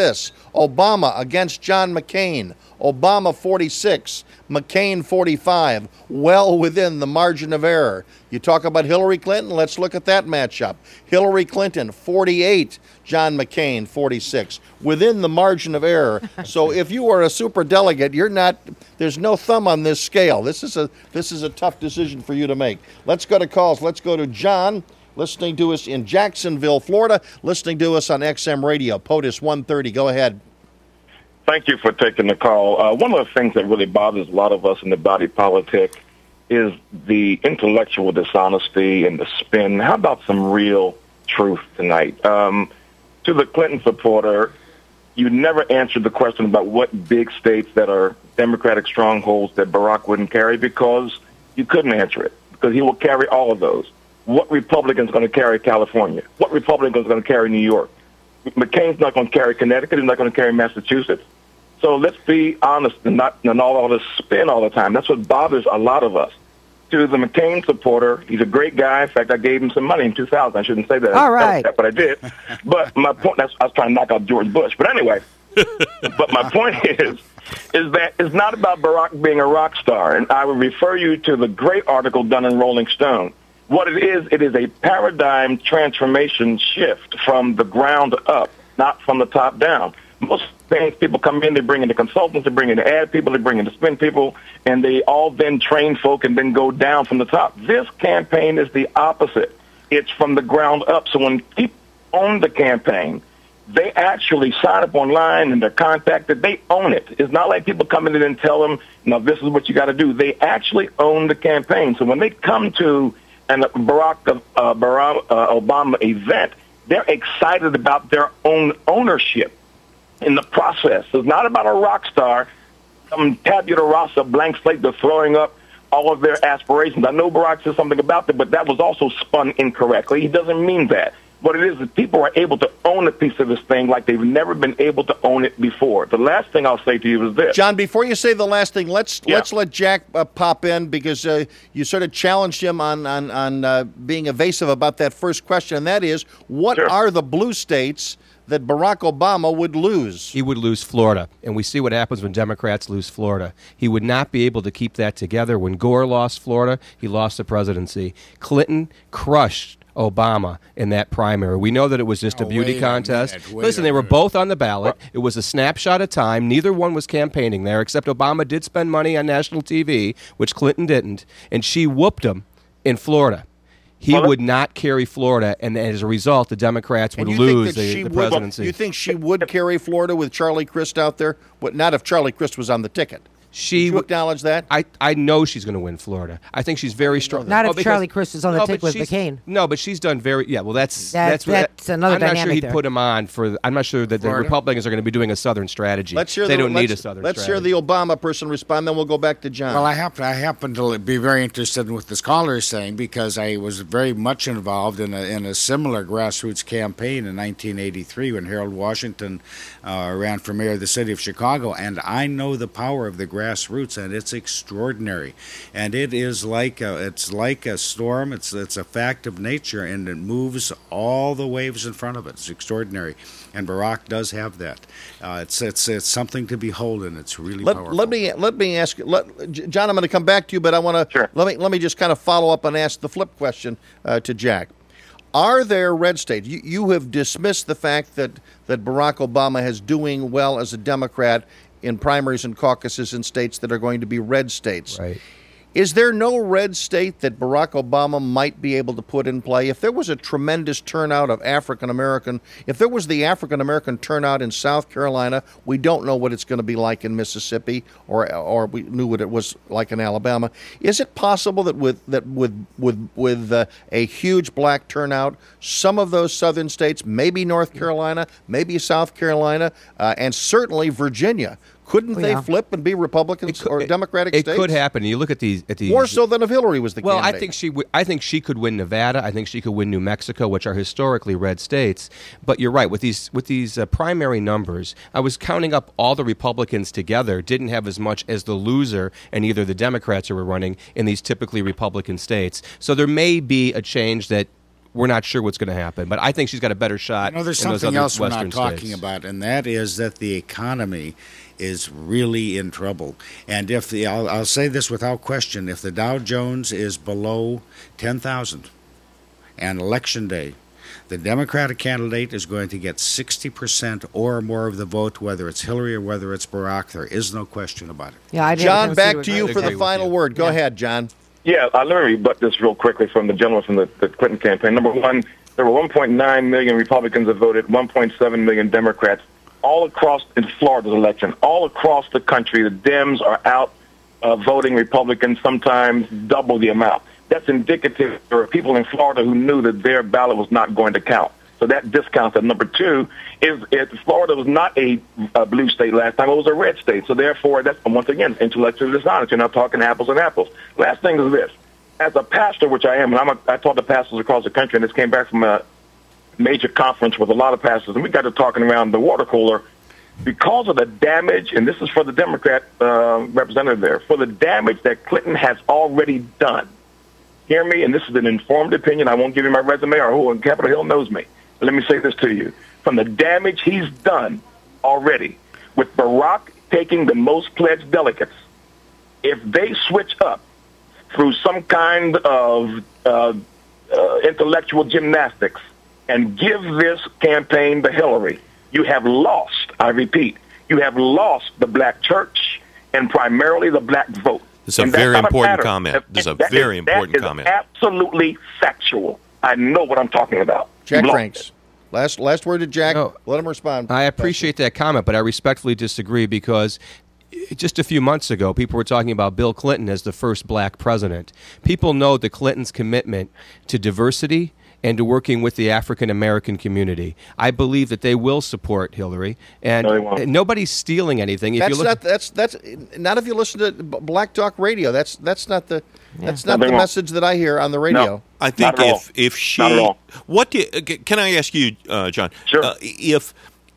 A: this? Obama against John McCain. Obama forty-six, McCain forty-five, well within the margin of error. You talk about Hillary Clinton, let's look at that matchup. Hillary Clinton forty-eight, John McCain forty-six, within the margin of error. So if you are a superdelegate, you're not, there's no thumb on this scale. This is a this is a tough decision for you to make. Let's go to calls. Let's go to John, listening to us in Jacksonville, Florida, listening to us on X M Radio, POTUS one thirty. Go ahead.
H: Thank you for taking the call. Uh, one of the things that really bothers a lot of us in the body politic is the intellectual dishonesty and the spin. How about some real truth tonight? Um, to the Clinton supporter, you never answered the question about what big states that are Democratic strongholds that Barack wouldn't carry, because you couldn't answer it, because he will carry all of those. What Republican is going to carry California? What Republican is going to carry New York? McCain's not going to carry Connecticut. He's not going to carry Massachusetts. So let's be honest and not and all, all this spin all the time. That's what bothers a lot of us. To the McCain supporter, he's a great guy. In fact, I gave him some money in two thousand. I shouldn't say that.
D: All right.
H: But I did. But my point, that's, I was trying to knock out George Bush. But anyway, but my point is, is that it's not about Barack being a rock star. And I would refer you to the great article done in Rolling Stone. What it is, it is a paradigm transformation shift from the ground up, not from the top down. Most things, people come in, they bring in the consultants, they bring in the ad people, they bring in the spin people, and they all then train folk and then go down from the top. This campaign is the opposite. It's from the ground up. So when people own the campaign, they actually sign up online and they're contacted. They own it. It's not like people come in and tell them, no, this is what you got to do. They actually own the campaign. So when they come to an Barack, uh, Barack uh, Obama event, they're excited about their own ownership in the process. It's not about a rock star, some tabula rasa, blank slate, they're throwing up all of their aspirations. I know Barack said something about that, but that was also spun incorrectly. He doesn't mean that. What it is is people are able to own a piece of this thing like they've never been able to own it before. The last thing I'll say to you is this.
A: John, before you say the last thing, let's
H: yeah.
A: let's let Jack uh, pop in, because uh, you sort of challenged him on, on, on uh, being evasive about that first question, and that is, what
H: Sure.
A: are the blue states that Barack Obama would lose?
B: He would lose Florida, and we see what happens when Democrats lose Florida. He would not be able to keep that together. When Gore lost Florida, he lost the presidency. Clinton crushed Obama in that primary. We know that it was just
C: Oh,
B: a beauty
C: wait a
B: contest.
C: minute, wait
B: Listen,
C: a
B: they were
C: minute.
B: both on the ballot. It was a snapshot of time. Neither one was campaigning there, except Obama did spend money on national T V, which Clinton didn't, and she whooped him in Florida. He
H: Well,
B: would not carry Florida, and as a result, the Democrats would
A: And you think
B: lose
A: that
B: the,
A: she
B: the
A: would-
B: presidency.
A: You think she would carry Florida with Charlie Crist out there? What, not if Charlie Crist was on the ticket.
B: She
A: Did you acknowledge that?
B: I, I know she's going to win Florida. I think she's very strong.
D: Not
B: Oh,
D: if
B: because-
D: Charlie Crist is on the
B: no,
D: ticket
B: but
D: with
B: she's-
D: McCain.
B: No, but she's done very yeah. Well, that's
D: That-
B: that's
D: that's another
B: I'm not sure
D: dynamic
B: he'd
D: there.
B: put him on for. I'm not sure that the
C: Florida?
B: Republicans are going to be doing a Southern strategy.
A: Let's hear
B: they
A: the,
B: don't
A: let's,
B: need a Southern
A: Let's
B: strategy.
A: hear the Obama person respond, then we'll go back to John.
C: Well, I happen, I happen to be very interested in what this caller is saying, because I was very much involved in a, in a similar grassroots campaign in nineteen eighty-three when Harold Washington uh, ran for mayor of the city of Chicago, and I know the power of the grassroots, and it's extraordinary. And it is like a, it's like a storm. It's it's a fact of nature, and it moves all the waves in front of it. It's extraordinary, and Barack does have that. Uh, it's it's it's something to behold, and it's really
A: Let,
C: powerful.
A: let me let me ask you, let, J- John. I'm going to come back to you, but I want to
H: Sure.
A: let me let me just kind of follow up and ask the flip question uh, to Jack. Are there red states? You, you have dismissed the fact that that Barack Obama is doing well as a Democrat in primaries and caucuses in states that are going to be red states.
B: Right.
A: Is there no red state that Barack Obama might be able to put in play? If there was a tremendous turnout of African American, if there was the African American turnout in South Carolina, we don't know what it's going to be like in Mississippi, or or we knew what it was like in Alabama. Is it possible that with that with with with uh, a huge black turnout, some of those southern states, maybe North Carolina, maybe South Carolina, uh, and certainly Virginia, couldn't
D: Oh,
A: they
D: yeah.
A: flip and be Republicans or Democratic
B: it
A: states?
B: could happen. You look at these at these
A: More so than if Hillary was the
B: Well,
A: candidate.
B: I think she would. I think she could win Nevada. I think she could win New Mexico, which are historically red states. But you're right with these with these uh, primary numbers. I was counting up all the Republicans together. Didn't have as much as the loser and either the Democrats who were running in these typically Republican states. So there may be a change that we're not sure what's going to happen. But I think she's got a better shot.
C: You know, there's
B: in those
C: something
B: other
C: else we're
B: Western
C: not talking
B: states.
C: about, and that is that the economy is really in trouble. And if the, I'll, I'll say this without question, if the Dow Jones is below ten thousand and election day, the Democratic candidate is going to get sixty percent or more of the vote, whether it's Hillary or whether it's Barack. There is no question about it.
D: Yeah, I
A: John, back to
D: agree
A: you
D: with
A: for
B: agree
A: the
B: with
A: final
B: you.
A: word. Go
D: Yeah.
A: ahead, John.
H: Yeah, uh, let me rebut this real quickly from the gentleman from the, the Clinton campaign. Number one, there were one point nine million Republicans that voted, one point seven million Democrats, all across in Florida's election, all across the country. The Dems are out uh, voting Republicans, sometimes double the amount. That's indicative. There are people in Florida who knew that their ballot was not going to count. So that discounts it. Number two is if Florida was not a, a blue state last time, it was a red state. So therefore, that's, once again, intellectually dishonest. You're not talking apples and apples. Last thing is this. As a pastor, which I am, and I'm a, I talk to pastors across the country, and this came back from a major conference with a lot of pastors, and we got to talking around the water cooler because of the damage, and this is for the Democrat uh, representative there, for the damage that Clinton has already done. Hear me, and this is an informed opinion. I won't give you my resume or who on Capitol Hill knows me. Let me say this to you. From the damage he's done already, with Barack taking the most pledged delegates, if they switch up through some kind of uh, uh, intellectual gymnastics and give this campaign to Hillary, you have lost, I repeat, you have lost the black church and primarily the black vote.
E: It's a
H: And that's
E: very
H: not
E: important
H: pattern.
E: comment. This is a
H: That
E: very
H: is-
E: important
H: that is
E: comment.
H: Absolutely factual. I know what I'm talking about.
A: Jack
H: You've lost
A: Franks.
H: it.
A: Last last word to Jack.
B: No.
A: Let him respond.
B: I appreciate that comment, but I respectfully disagree because just a few months ago, people were talking about Bill Clinton as the first black president. People know the Clintons' commitment to diversity and to working with the African American community. I believe that they will support Hillary, and
H: No, they won't.
B: nobody's stealing anything. If
A: That's
B: you look,
A: not that's that's not if you listen to B- Black Talk Radio. That's that's not the that's
H: No,
A: not
H: they
A: the
H: won't.
A: message that I hear on the radio.
H: No.
E: I think
H: Not at all.
E: if if she,
H: Not at all.
E: what do, uh, can I ask you, uh, John?
H: Sure.
E: Uh, if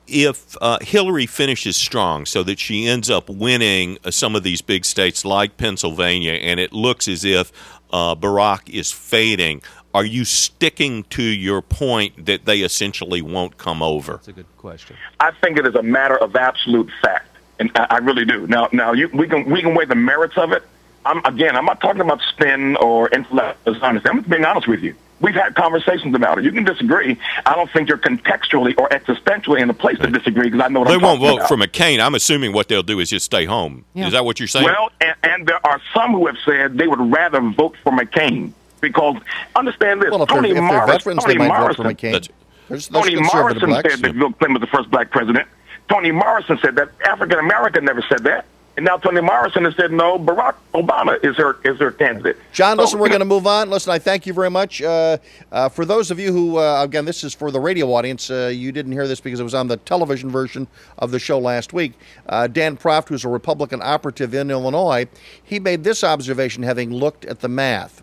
E: if uh, Hillary finishes strong, so that she ends up winning uh, some of these big states like Pennsylvania, and it looks as if uh, Barack is fading, are you sticking to your point that they essentially won't come over?
B: that's a good question.
H: I think it is a matter of absolute fact, and I, I really do. Now, now you, we can we can weigh the merits of it. I'm again, I'm not talking about spin or intellectual dishonesty. I'm just being honest with you. We've had conversations about it. You can disagree. I don't think you're contextually or existentially in a place to disagree because I know what
E: They
H: I'm
E: won't
H: talking
E: vote
H: about.
E: for McCain. I'm assuming what they'll do is just stay home.
D: Yeah.
E: Is that what you're saying?
H: Well, and, and there are some who have said they would rather vote for McCain because understand this.
A: Well, if they're,
H: Tony
A: if they're
H: Morris,
A: veterans,
H: Tony
A: they might
H: Morrison,
A: vote for McCain.
E: That's-
A: There's, there's
H: Tony
A: conservative
H: Morrison
A: blacks.
H: said that Bill Clinton was the first black president. Tony Morrison said that. African American never said that. And now Tony Morrison has said, no, Barack Obama is her is her candidate.
A: John,
H: So,
A: listen, we're going to move on. Listen, I thank you very much. Uh, uh, for those of you who, uh, again, this is for the radio audience. Uh, you didn't hear this because it was on the television version of the show last week. Uh, Dan Proft, who's a Republican operative in Illinois, he made this observation having looked at the math.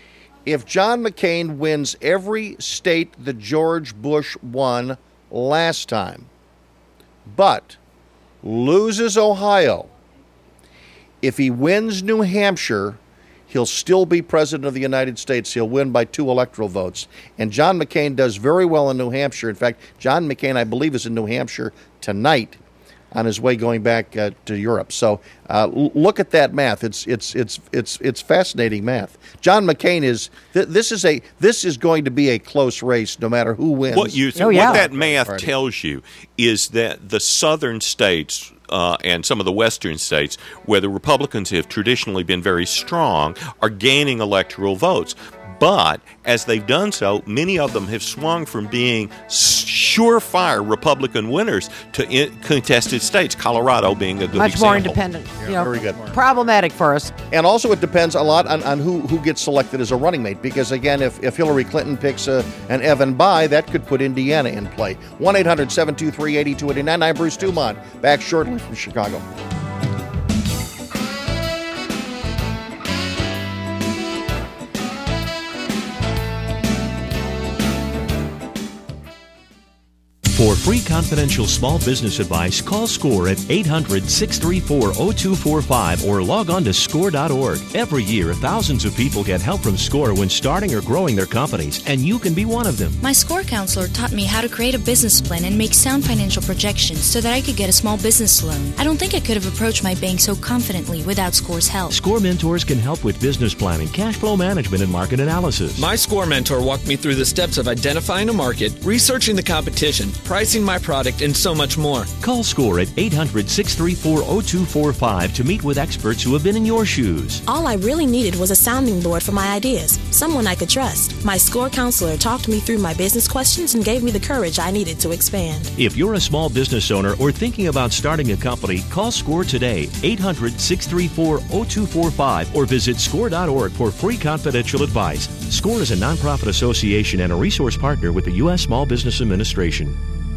A: If John McCain wins every state that George Bush won last time, but loses Ohio, if he wins New Hampshire, he'll still be president of the United States. He'll win by two electoral votes. And John McCain does very well in New Hampshire. In fact, John McCain, I believe, is in New Hampshire tonight on his way going back uh, to Europe. So uh, l- look at that math. It's it's it's it's it's fascinating math. John McCain is th- this is a this is going to be a close race no matter who wins.
E: What you
D: Oh, yeah.
E: what that math
A: Party.
E: tells you is that the southern states uh, and some of the western states, where the Republicans have traditionally been very strong, are gaining electoral votes. But as they've done so, many of them have swung from being surefire Republican winners to in- contested states, Colorado being a good
D: Much
E: example.
D: more independent. you know,
A: very good.
D: Problematic for us.
A: And also, it depends a lot on, on who, who gets selected as a running mate. Because, again, if, if Hillary Clinton picks a, an Evan Bayh, that could put Indiana in play. one eight hundred seven two three eight two eight nine. I'm Bruce Dumont, back shortly from Chicago.
I: For free confidential small business advice, call SCORE at eight hundred, six three four, zero two four five or log on to score dot org. Every year, thousands of people get help from SCORE when starting or growing their companies, and you can be one of them.
J: My SCORE counselor taught me how to create a business plan and make sound financial projections so that I could get a small business loan. I don't think I could have approached my bank so confidently without SCORE's help.
I: SCORE mentors can help with business planning, cash flow management, and market analysis.
K: My SCORE mentor walked me through the steps of identifying a market, researching the competition, pricing my product, and so much more.
I: Call SCORE at eight hundred, six three four, zero two four five to meet with experts who have been in your shoes.
L: All I really needed was a sounding board for my ideas, someone I could trust. My SCORE counselor talked me through my business questions and gave me the courage I needed to expand.
I: If you're a small business owner or thinking about starting a company, call SCORE today, eight hundred, six three four, zero two four five, or visit score dot org for free confidential advice. SCORE is a nonprofit association and a resource partner with the U S Small Business Administration.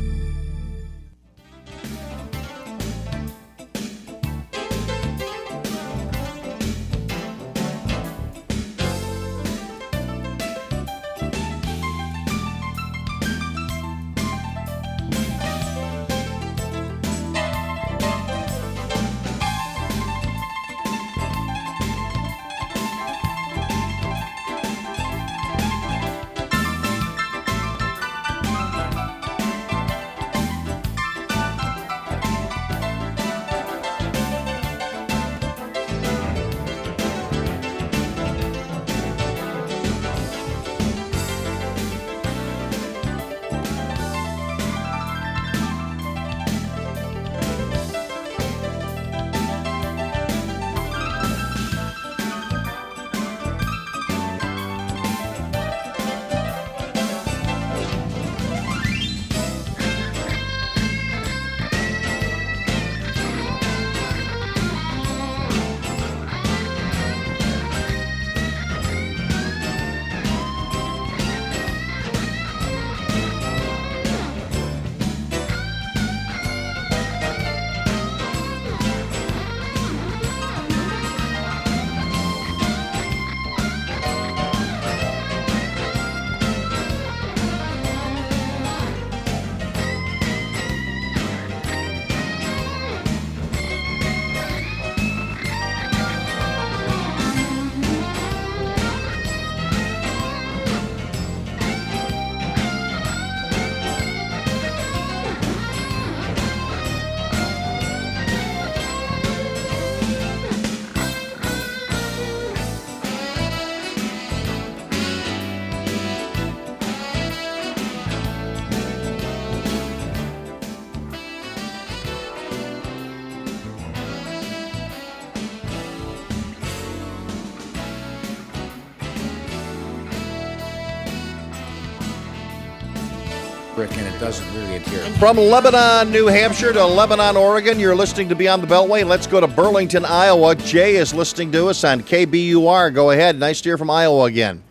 C: And it doesn't really adhere.
A: From Lebanon, New Hampshire to Lebanon, Oregon, you're listening to Beyond the Beltway. Let's go to Burlington, Iowa. Jay is listening to us on K B U R. Go ahead. Nice to hear from Iowa again.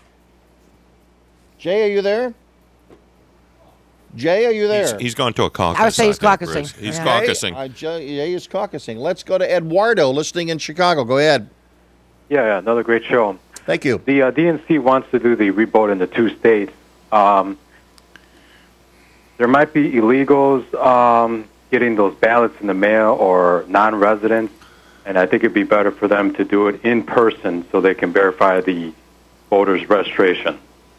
A: Jay, are you there? Jay, are you there?
E: He's, he's gone to a caucus.
D: I would say he's
E: think,
D: caucusing.
E: Bruce. He's
D: Yeah.
E: caucusing.
A: Uh, Jay is caucusing. Let's go to Eduardo, listening in Chicago. Go ahead.
M: Yeah, yeah, another great show.
A: Thank you.
M: The uh, D N C wants to do the revote in the two states. Um, there might be illegals um, getting those ballots in the mail or non-residents, and I think it'd be better for them to do it in person so they can verify the voter's registration.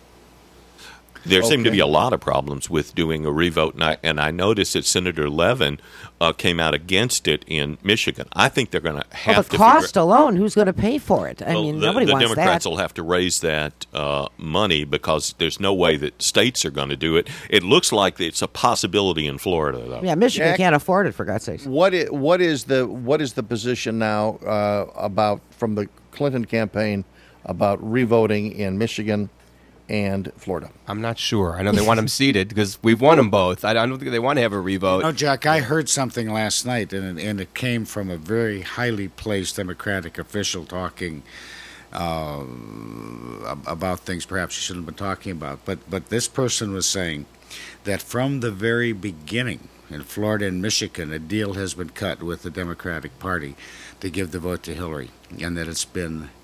E: There
A: Okay.
E: seem to be a lot of problems with doing a revote, and I, and I noticed that Senator Levin uh, came out against it in Michigan. I think they're going to have
D: Well, the
E: to
D: cost
E: figure,
D: alone, who's going to pay for it? I
E: well,
D: mean,
E: the,
D: nobody
E: the
D: wants
E: Democrats
D: that.
E: will have to raise that uh, money because there's no way that states are going to do it. It looks like it's a possibility in Florida, though.
D: Yeah, Michigan
A: Jack?
D: can't afford it, for God's sakes.
A: What is, what is the what is the position now uh, about from the Clinton campaign about revoting in Michigan and Florida?
B: I'm not sure. I know they want them seated because we've won them both. I don't think they want to have a revote.
C: No, Jack, I heard something last night, and, and it came from a very highly placed Democratic official talking uh, about things perhaps he shouldn't have been talking about. But, but this person was saying that from the very beginning in Florida and Michigan, a deal has been cut with the Democratic Party to give the vote to Hillary, and that it's been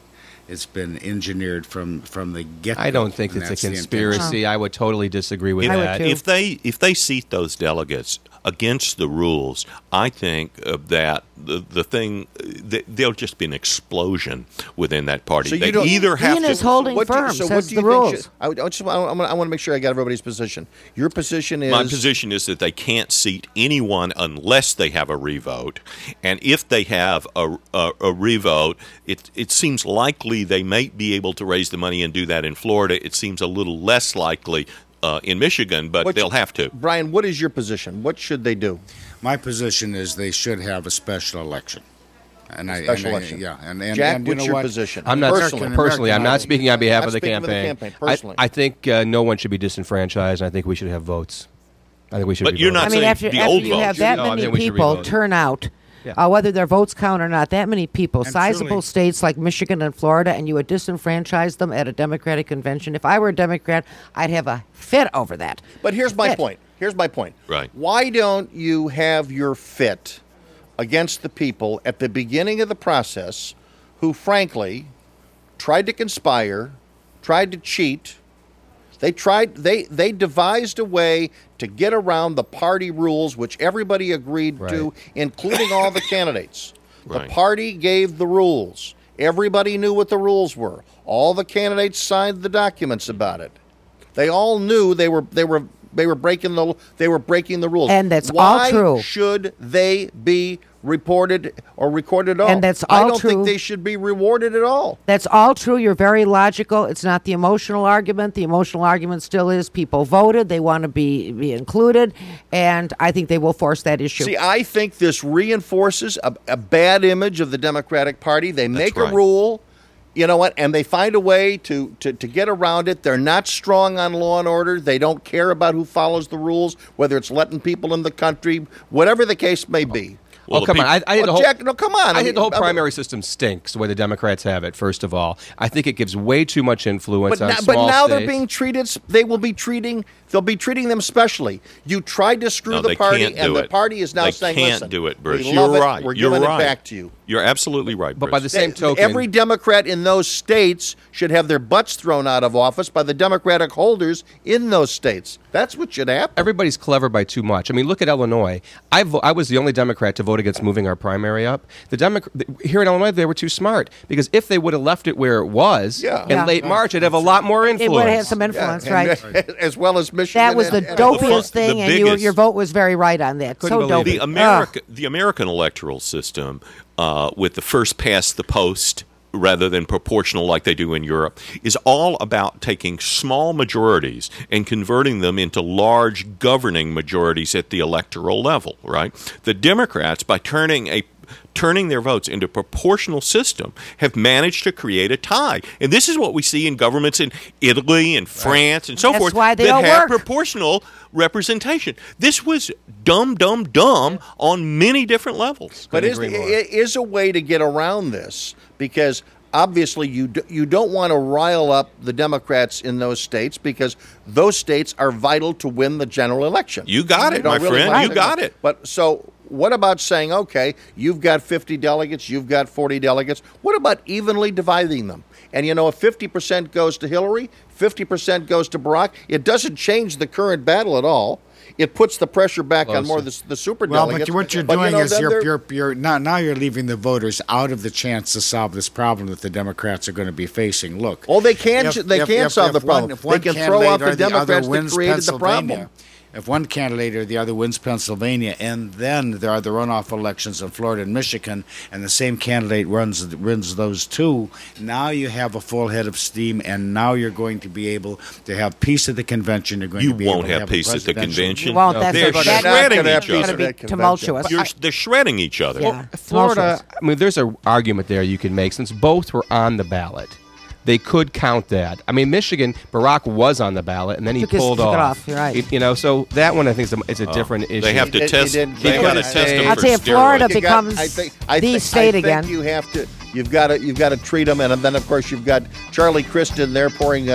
C: it's been engineered from from the get.
B: I don't think it's a conspiracy. I would totally disagree with
E: if,
B: that.
E: If they if they seat those delegates against the rules, I think uh, that the the thing th- there'll just be an explosion within that party.
A: So
E: they
A: you don't,
E: either have
D: Ian
E: to
D: is holding
A: what do you-
D: firm,
A: so what
D: says
A: do you
D: the
A: think
D: rules.
A: should- I, would- I just I, want to make sure I got everybody's position. Your position is
E: My position is that they can't seat anyone unless they have a revote, and if they have a, a, a revote, it it seems likely they may be able to raise the money and do that in Florida. It seems a little less likely uh, in Michigan, but
A: What
E: they'll
A: you-
E: have to.
A: Brian, what is your position? What should they do?
C: My position is they should have a special election. And I,
A: Special
C: and I-
A: election.
C: yeah, and, and
A: Jack,
C: and you
A: what's
C: know
A: your
C: what?
A: position?
B: I'm not
A: Personally.
B: personally. personally I'm not speaking on behalf
A: Not
B: of the
A: speaking for the
B: campaign.
A: campaign,
B: I,
A: personally.
B: I think uh, no one should be disenfranchised. I think we should have votes. I think we should.
E: But
B: be
E: you're
B: voting.
E: not
D: I mean,
E: saying
D: after,
E: the
D: after
E: old
D: you have
E: votes.
D: that
B: No, I
D: many
B: think we should
D: people
B: revote.
D: turn out,
B: Yeah.
D: uh, whether their votes count or not, that many people,
C: And
D: sizable
C: truly-
D: states like Michigan and Florida, and you would disenfranchise them at a Democratic convention. If I were a Democrat, I'd have a fit over that.
A: But here's my
D: Fit.
A: point. Here's my point.
E: Right.
A: Why don't you have your fit against the people at the beginning of the process who, frankly, tried to conspire, tried to cheat? They tried. They they devised a way to get around the party rules, which everybody agreed to,
B: Right.
A: including all the candidates.
E: Right.
A: The party gave the rules. Everybody knew what the rules were. All the candidates signed the documents about it. They all knew they were they were they were breaking the they were breaking the rules.
D: And that's all
A: Why
D: true.
A: should they be reported or recorded at all?
D: And that's
A: I
D: all
A: don't
D: true.
A: think they should be rewarded at all.
D: That's all true. You're very logical. It's not the emotional argument. The emotional argument still is people voted. They want to be, be included. And I think they will force that issue.
A: See, I think this reinforces a, a bad image of the Democratic Party. They make
E: right.
A: a rule, you know what, and they find a way to, to, to get around it. They're not strong on law and order. They don't care about who follows the rules, whether it's letting people in the country, whatever the case may be.
E: Well,
B: oh, come
E: the
B: on. I, I think the
A: Well,
B: whole,
A: Jack, no, come on.
B: I
A: I
B: think
A: mean,
B: the whole
A: I mean-
B: primary system stinks the way the Democrats have it, first of all. I think it gives way too much influence
A: But,
B: on
A: now, but
B: small
A: now
B: states.
A: they're being treated. They will be treating. They'll be treating them specially. You tried to screw
E: No,
A: the
E: they
A: party,
E: can't
A: and
E: do
A: the
E: it.
A: party is now
E: they
A: saying,
E: can't
A: "Listen,
E: do it, Bruce.
A: we
E: You're
A: love it.
E: right.
A: We're
E: You're
A: giving
E: right.
A: it back to you."
E: You're absolutely right,
B: But
E: Bruce.
B: by the same token,
A: Every Democrat in those states should have their butts thrown out of office by the Democratic holders in those states. That's what should happen.
B: everybody's clever by too much. I mean, look at Illinois. I, vo- I was the only Democrat to vote against moving our primary up. The Demo- here in Illinois, they were too smart because if they would have left it where it was
A: Yeah.
B: in
D: Yeah.
B: late March, it'd have a lot more
D: it
B: influence.
D: would have had some influence,
A: and-
D: right?
A: As well as Michigan.
D: That was the
A: and- and-
D: dopiest
E: the
D: thing, and you,
E: biggest-
D: your vote was very right on that.
B: Couldn't
D: so
B: believe
D: dopey.
E: the America, the American electoral system, uh, with the first past the post rather than proportional like they do in Europe, is all about taking small majorities and converting them into large governing majorities at the electoral level. Right? The Democrats, by turning a turning their votes into a proportional system, have managed to create a tie. And this is what we see in governments in Italy and France and so
D: That's
E: forth
D: why they
E: that
D: don't
E: have
D: work.
E: proportional representation. This was dumb, dumb, dumb on many different levels.
A: But
B: Couldn't
A: is,
B: agree more.
A: is a way to get around this because obviously you do, you don't want to rile up the Democrats in those states because those states are vital to win the general election.
E: You got it,
A: don't
E: my
A: really
E: friend.
A: want
E: You
A: to-
E: got it.
A: But so what about saying, okay, you've got fifty delegates, you've got forty delegates. What about evenly dividing them? And, you know, if fifty percent goes to Hillary, fifty percent goes to Barack, it doesn't change the current battle at all. It puts the pressure back on more of the, the super
C: Well,
A: delegates.
C: but what you're
A: But, you
C: doing
A: know,
C: is
A: then
C: you're,
A: they're-
C: you're, you're now, now you're leaving the voters out of the chance to solve this problem that the Democrats are going to be facing. Look,
A: Oh, they can.
C: if-
A: they
C: if-
A: can
C: if-
A: solve
C: if
A: the problem.
C: one- if
A: they
C: one
A: can throw
C: candidate
A: out
C: or
A: the
C: the other
A: Democrats that
C: wins
A: created the problem.
C: Pennsylvania, if one candidate or the other wins Pennsylvania, and then there are the runoff elections in Florida and Michigan, and the same candidate runs wins those two, now you have a full head of steam, and now you're going to be able to have peace at the convention. You're going
E: You
C: to be
E: won't
C: able to
E: have
C: have a
E: peace at the
C: presidential-
E: convention.
D: You won't.
E: No,
D: That's
E: they're
D: a- that-
E: shredding
D: that's
E: each
D: gonna
E: other.
D: be
A: Convention.
D: tumultuous.
E: You're,
D: I-
E: they're shredding each other.
D: Yeah.
B: Florida, I mean, there's an argument there you can make since both were on the ballot. They could count that. I mean, Michigan, Barack was on the ballot, and then he
D: Took his-
B: pulled
D: took it
B: off.
D: off, you're right.
B: It- you know, so that one I think is a, it's a different issue.
E: They have to
A: He did-
E: test.
A: he did-
E: They
A: he
E: got to
A: did
E: test
A: say-
E: them
D: I'll
E: for
D: tell you, Florida
E: steroids.
A: You got-
D: becomes
A: I think, I
D: the
A: think,
D: state
A: I think
D: again.
A: You have to. You've got to. You've got to treat them, and then of course you've got Charlie Kristen there pouring uh,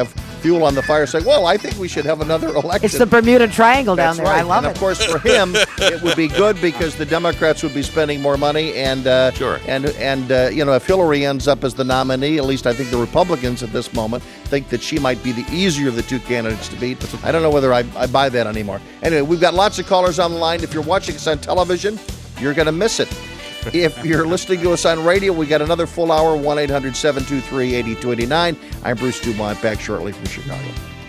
A: fuel on the fire, saying, well, I think we should have another election.
D: It's the Bermuda Triangle down
A: That's
D: there.
A: right.
D: I love
A: and
D: it.
A: of course, for him, it would be good because the Democrats would be spending more money. And, uh,
E: Sure.
A: and, and uh, you know, if Hillary ends up as the nominee, at least I think the Republicans at this moment think that she might be the easier of the two candidates to beat. I don't know whether I, I buy that anymore. Anyway, we've got lots of callers on the line. If you're watching us on television, you're going to miss it. If you're listening to us on radio, we got another full hour, one eight hundred seven two three eight two eight nine. I'm Bruce Dumont, back shortly from Chicago.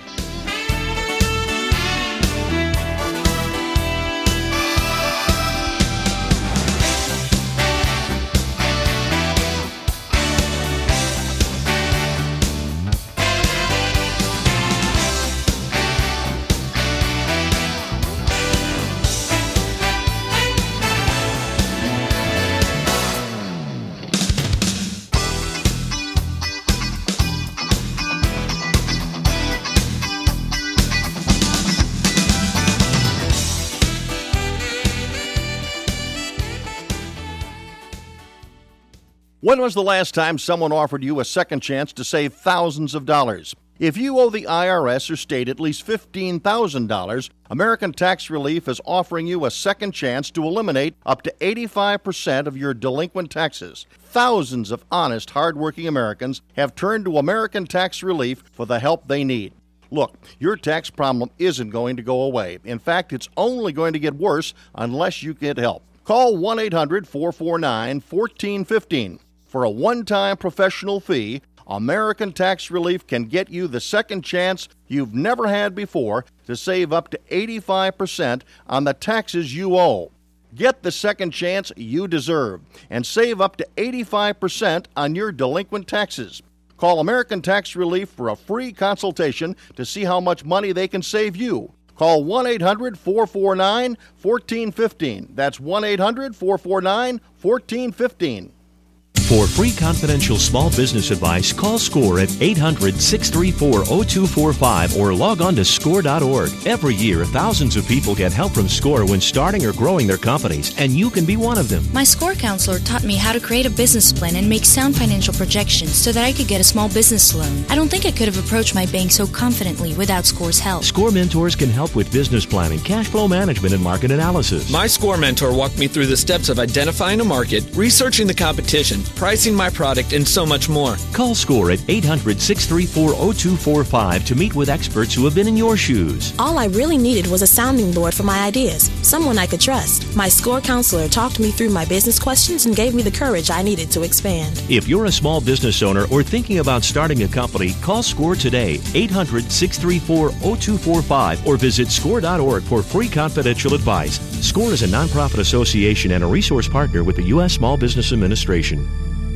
A: When was the last time someone offered you a second chance to save thousands of dollars? If you owe the I R S or state at least fifteen thousand dollars, American Tax Relief is offering you a second chance to eliminate up to eighty-five percent of your delinquent taxes. Thousands of honest, hardworking Americans have turned to American Tax Relief for the help they need. Look, your tax problem isn't going to go away. In fact, it's only going to get worse unless you get help. Call one eight hundred four four nine one four one five. For a one-time professional fee, American Tax Relief can get you the second chance you've never had before to save up to eighty-five percent on the taxes you owe. Get the second chance you deserve and save up to eighty-five percent on your delinquent taxes. Call American Tax Relief for a free consultation to see how much money they can save you. Call one eight hundred four four nine one four one five. That's one eight hundred four four nine one four one five.
I: For free confidential small business advice, call SCORE at eight hundred six three four zero two four five or log on to score dot org. Every year, thousands of people get help from SCORE when starting or growing their companies, and you can be one of them.
J: My SCORE counselor taught me how to create a business plan and make sound financial projections so that I could get a small business loan. I don't think I could have approached my bank so confidently without SCORE's help.
I: SCORE mentors can help with business planning, cash flow management, and market analysis.
K: My SCORE mentor walked me through the steps of identifying a market, researching the competition, pricing my product, and so much more.
I: Call SCORE at eight hundred six three four zero two four five to meet with experts who have been in your shoes.
L: All I really needed was a sounding board for my ideas, someone I could trust. My SCORE counselor talked me through my business questions and gave me the courage I needed to expand.
I: If you're a small business owner or thinking about starting a company, call SCORE today, eight hundred six three four zero two four five, or visit score dot org for free confidential advice. SCORE is a nonprofit association and a resource partner with the U S Small Business Administration.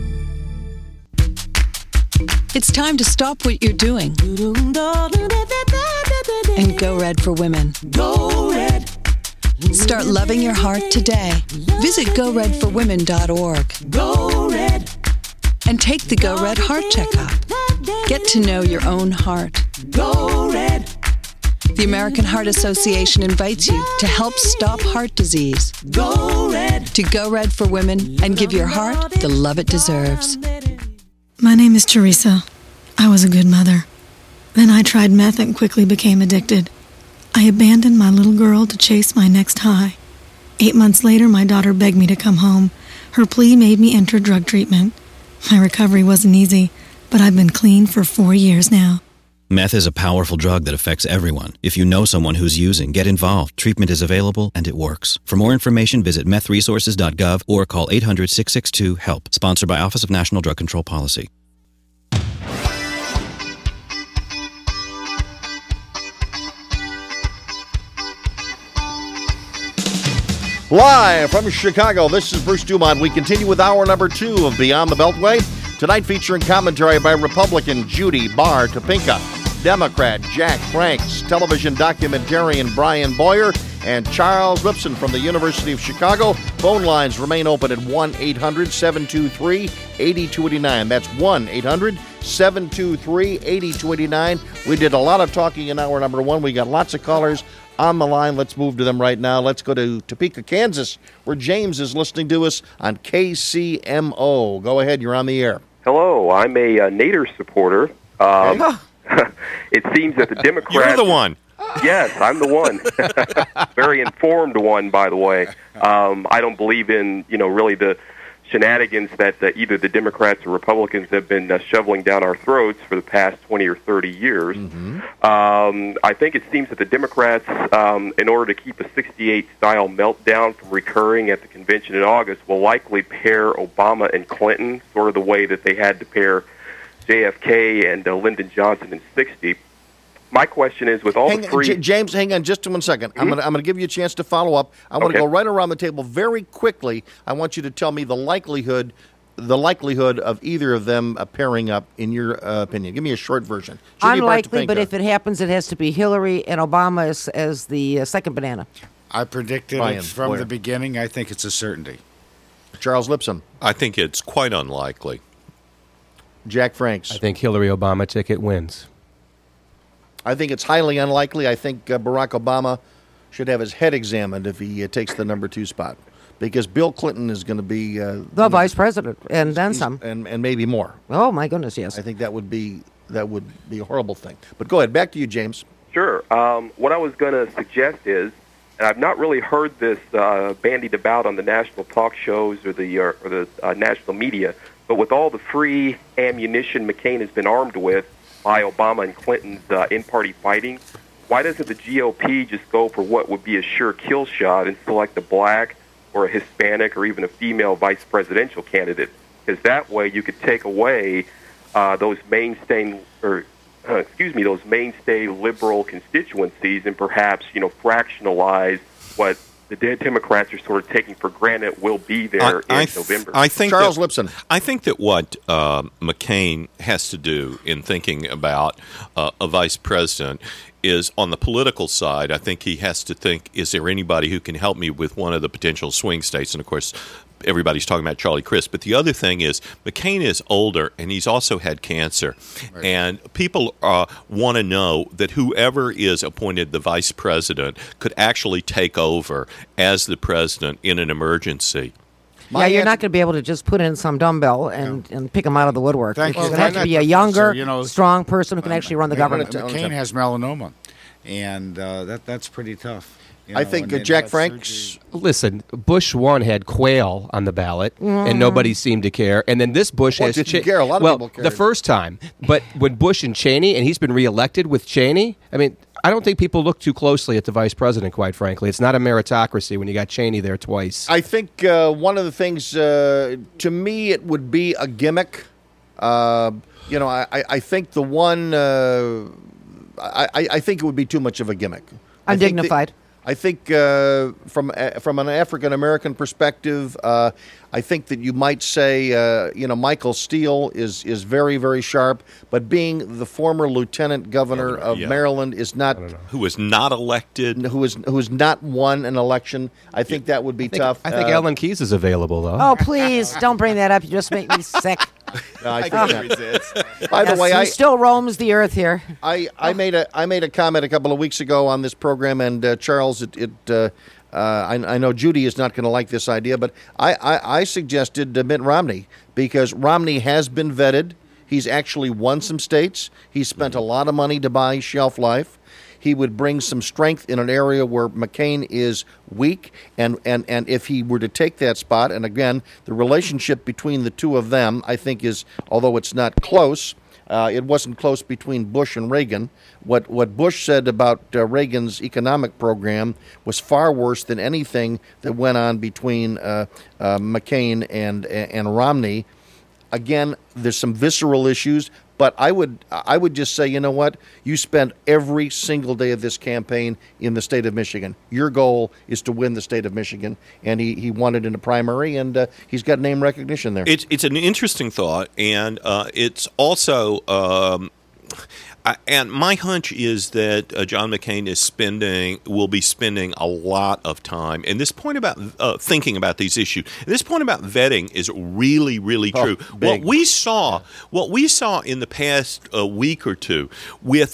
G: It's time to stop what you're doing and go red for women.
N: Go red.
G: Start loving your heart today. Visit go red for women dot org.
N: Go red.
G: And take the Go Red Heart Checkup. Get to know your own heart.
N: Go red.
G: The American Heart Association invites you to help stop heart disease.
N: Go red.
G: To Go Red for Women and give your heart the love it deserves.
O: My name is Teresa. I was a good mother. Then I tried meth and quickly became addicted. I abandoned my little girl to chase my next high. Eight months later, my daughter begged me to come home. Her plea made me enter drug treatment. My recovery wasn't easy, but I've been clean for four years now.
F: Meth is a powerful drug that affects everyone. If you know someone who's using, get involved. Treatment is available and it works. For more information, visit meth resources dot gov or call eight hundred six six two HELP. Sponsored by Office of National Drug Control Policy.
A: Live from Chicago, this is Bruce Dumont. We continue with hour number two of Beyond the Beltway. Tonight featuring commentary by Republican Judy Barr Topinka, Democrat Jack Franks, television documentarian Brian Boyer, and Charles Lipson from the University of Chicago. Phone lines remain open at one eight hundred seven two three eight two eight nine. That's one eight hundred seven two three eight two eight nine. We did a lot of talking in hour number one. We got lots of callers on the line. Let's move to them right now. Let's go to Topeka, Kansas, where James is listening to us on K C M O. Go ahead, you're on the air.
P: Hello, I'm a uh, Nader supporter. Um,
A: okay.
P: it seems that the Democrats...
E: You're the one.
P: Yes, I'm the one. Very informed one, by the way. Um, I don't believe in, you know, really the shenanigans that uh, either the Democrats or Republicans have been uh, shoveling down our throats for the past twenty or thirty years.
A: Mm-hmm.
P: Um, I think it seems that the Democrats, um, in order to keep a sixty-eight style meltdown from recurring at the convention in August, will likely pair Obama and Clinton, sort of the way that they had to pair J F K and uh, Lyndon Johnson in sixty. My question is, with all
A: hang,
P: the free...
A: J- James, hang on just one second.
P: Mm-hmm.
A: I'm going to I'm going to give you a chance to follow up. I want to
P: Okay.
A: go right around the table very quickly. I want you to tell me the likelihood, the likelihood of either of them uh, pairing up, in your uh, opinion. Give me a short version. Judy
D: Unlikely, but
A: Bartopenko.
D: if it happens, it has to be Hillary and Obama as, as the uh, second banana.
C: I predicted
A: Brian
C: it from
A: Boyer.
C: the beginning. I think it's a certainty.
A: Charles Lipson.
E: I think it's quite unlikely.
A: Jack Franks.
B: I think Hillary Obama ticket wins.
A: I think it's highly unlikely. I think uh, Barack Obama should have his head examined if he uh, takes the number two spot, because Bill Clinton is going to be uh,
D: The vice president, and then some.
A: and and maybe more.
D: Oh, my goodness, yes.
A: I think that would be that would be a horrible thing. But go ahead, back to you, James.
P: Sure. Um, what I was going to suggest is, and I've not really heard this uh, bandied about on the national talk shows or the uh, or the uh, national media, but with all the free ammunition McCain has been armed with by Obama and Clinton's uh, in-party fighting, why doesn't the G O P just go for what would be a sure kill shot and select a black or a Hispanic or even a female vice presidential candidate? Because that way you could take away uh, those mainstay or uh, excuse me, those mainstay liberal constituencies and perhaps, you know, fractionalize what the De- Democrats are sort of taking for granted will be there
E: I,
P: in
E: I th-
P: November.
E: I think
A: Charles
E: that,
A: Lipson.
E: I think that what uh, McCain has to do in thinking about uh, a vice president is, on the political side, I think he has to think, is there anybody who can help me with one of the potential swing states? And, of course, everybody's talking about Charlie Crist. But the other thing is, McCain is older, and he's also had cancer. Right. And people uh, want to know that whoever is appointed the vice president could actually take over as the president in an emergency.
D: Yeah, you're not going to be able to just put in some dumbbell and, and pick them out of the woodwork.
C: Thank
D: it's
C: you.
D: going to have to be a
C: Professor,
D: younger,
C: you know,
D: strong person who can actually run the government.
C: McCain has melanoma, and uh, that that's pretty tough. You
A: I
C: know,
A: think
C: and
A: uh,
C: they've
A: Jack
C: got
A: Franks.
C: surgery.
B: Listen, Bush one had quail on the ballot,
D: Mm.
B: and nobody seemed to care. And then this Bush
A: Well,
B: has
A: didn't
B: Che-
A: care. A lot of
B: well,
A: people cared.
B: the first time. But when Bush and Cheney, and he's been reelected with Cheney, I mean, I don't think people look too closely at the vice president, quite frankly. It's not a meritocracy when you got Cheney there twice.
A: I think uh, one of the things, uh, to me, it would be a gimmick. Uh, you know, I, I I think the one, uh, I, I I think it would be too much of a gimmick. I think the-
D: Undignified.
A: I think uh, from uh, from an African American perspective, uh, I think that you might say, uh, you know, Michael Steele is is very very sharp, but being the former lieutenant governor of
E: yeah.
A: Maryland is not
E: Who was not elected.
A: who is who has not won an election. I think that would be
B: I think,
A: tough.
B: I think
A: Uh,
B: Alan Keyes is available, though.
D: Oh, please, don't bring that up. You just make me sick.
A: no, I think
D: I
A: not.
Q: resist.
A: By the
D: Yes,
A: way,
D: he
A: I
D: still roams the earth here.
A: I, I made a I made a comment a couple of weeks ago on this program, and uh, Charles, it, it uh, uh, I, I know Judy is not going to like this idea, but I, I, I suggested uh, Mitt Romney, because Romney has been vetted. He's actually won some states. He spent a lot of money to buy shelf life. He would bring some strength in an area where McCain is weak, and, and, and if he were to take that spot, and again, the relationship between the two of them, I think, is, although it's not close, uh, it wasn't close between Bush and Reagan. What what Bush said about uh, Reagan's economic program was far worse than anything that went on between uh, uh, McCain and and Romney. Again, there's some visceral issues, but I would I would just say, you know what? You spent every single day of this campaign in the state of Michigan. Your goal is to win the state of Michigan, and he, he won it in the primary, and uh, he's got name recognition there.
E: It's it's an interesting thought, and uh, it's also. Um, I, and my hunch is that uh, John McCain is spending, will be spending a lot of time. And this point about uh, thinking about these issues, this point about vetting is really, really true.
A: Oh,
E: what
A: big.
E: we saw, what we saw in the past uh, week or two with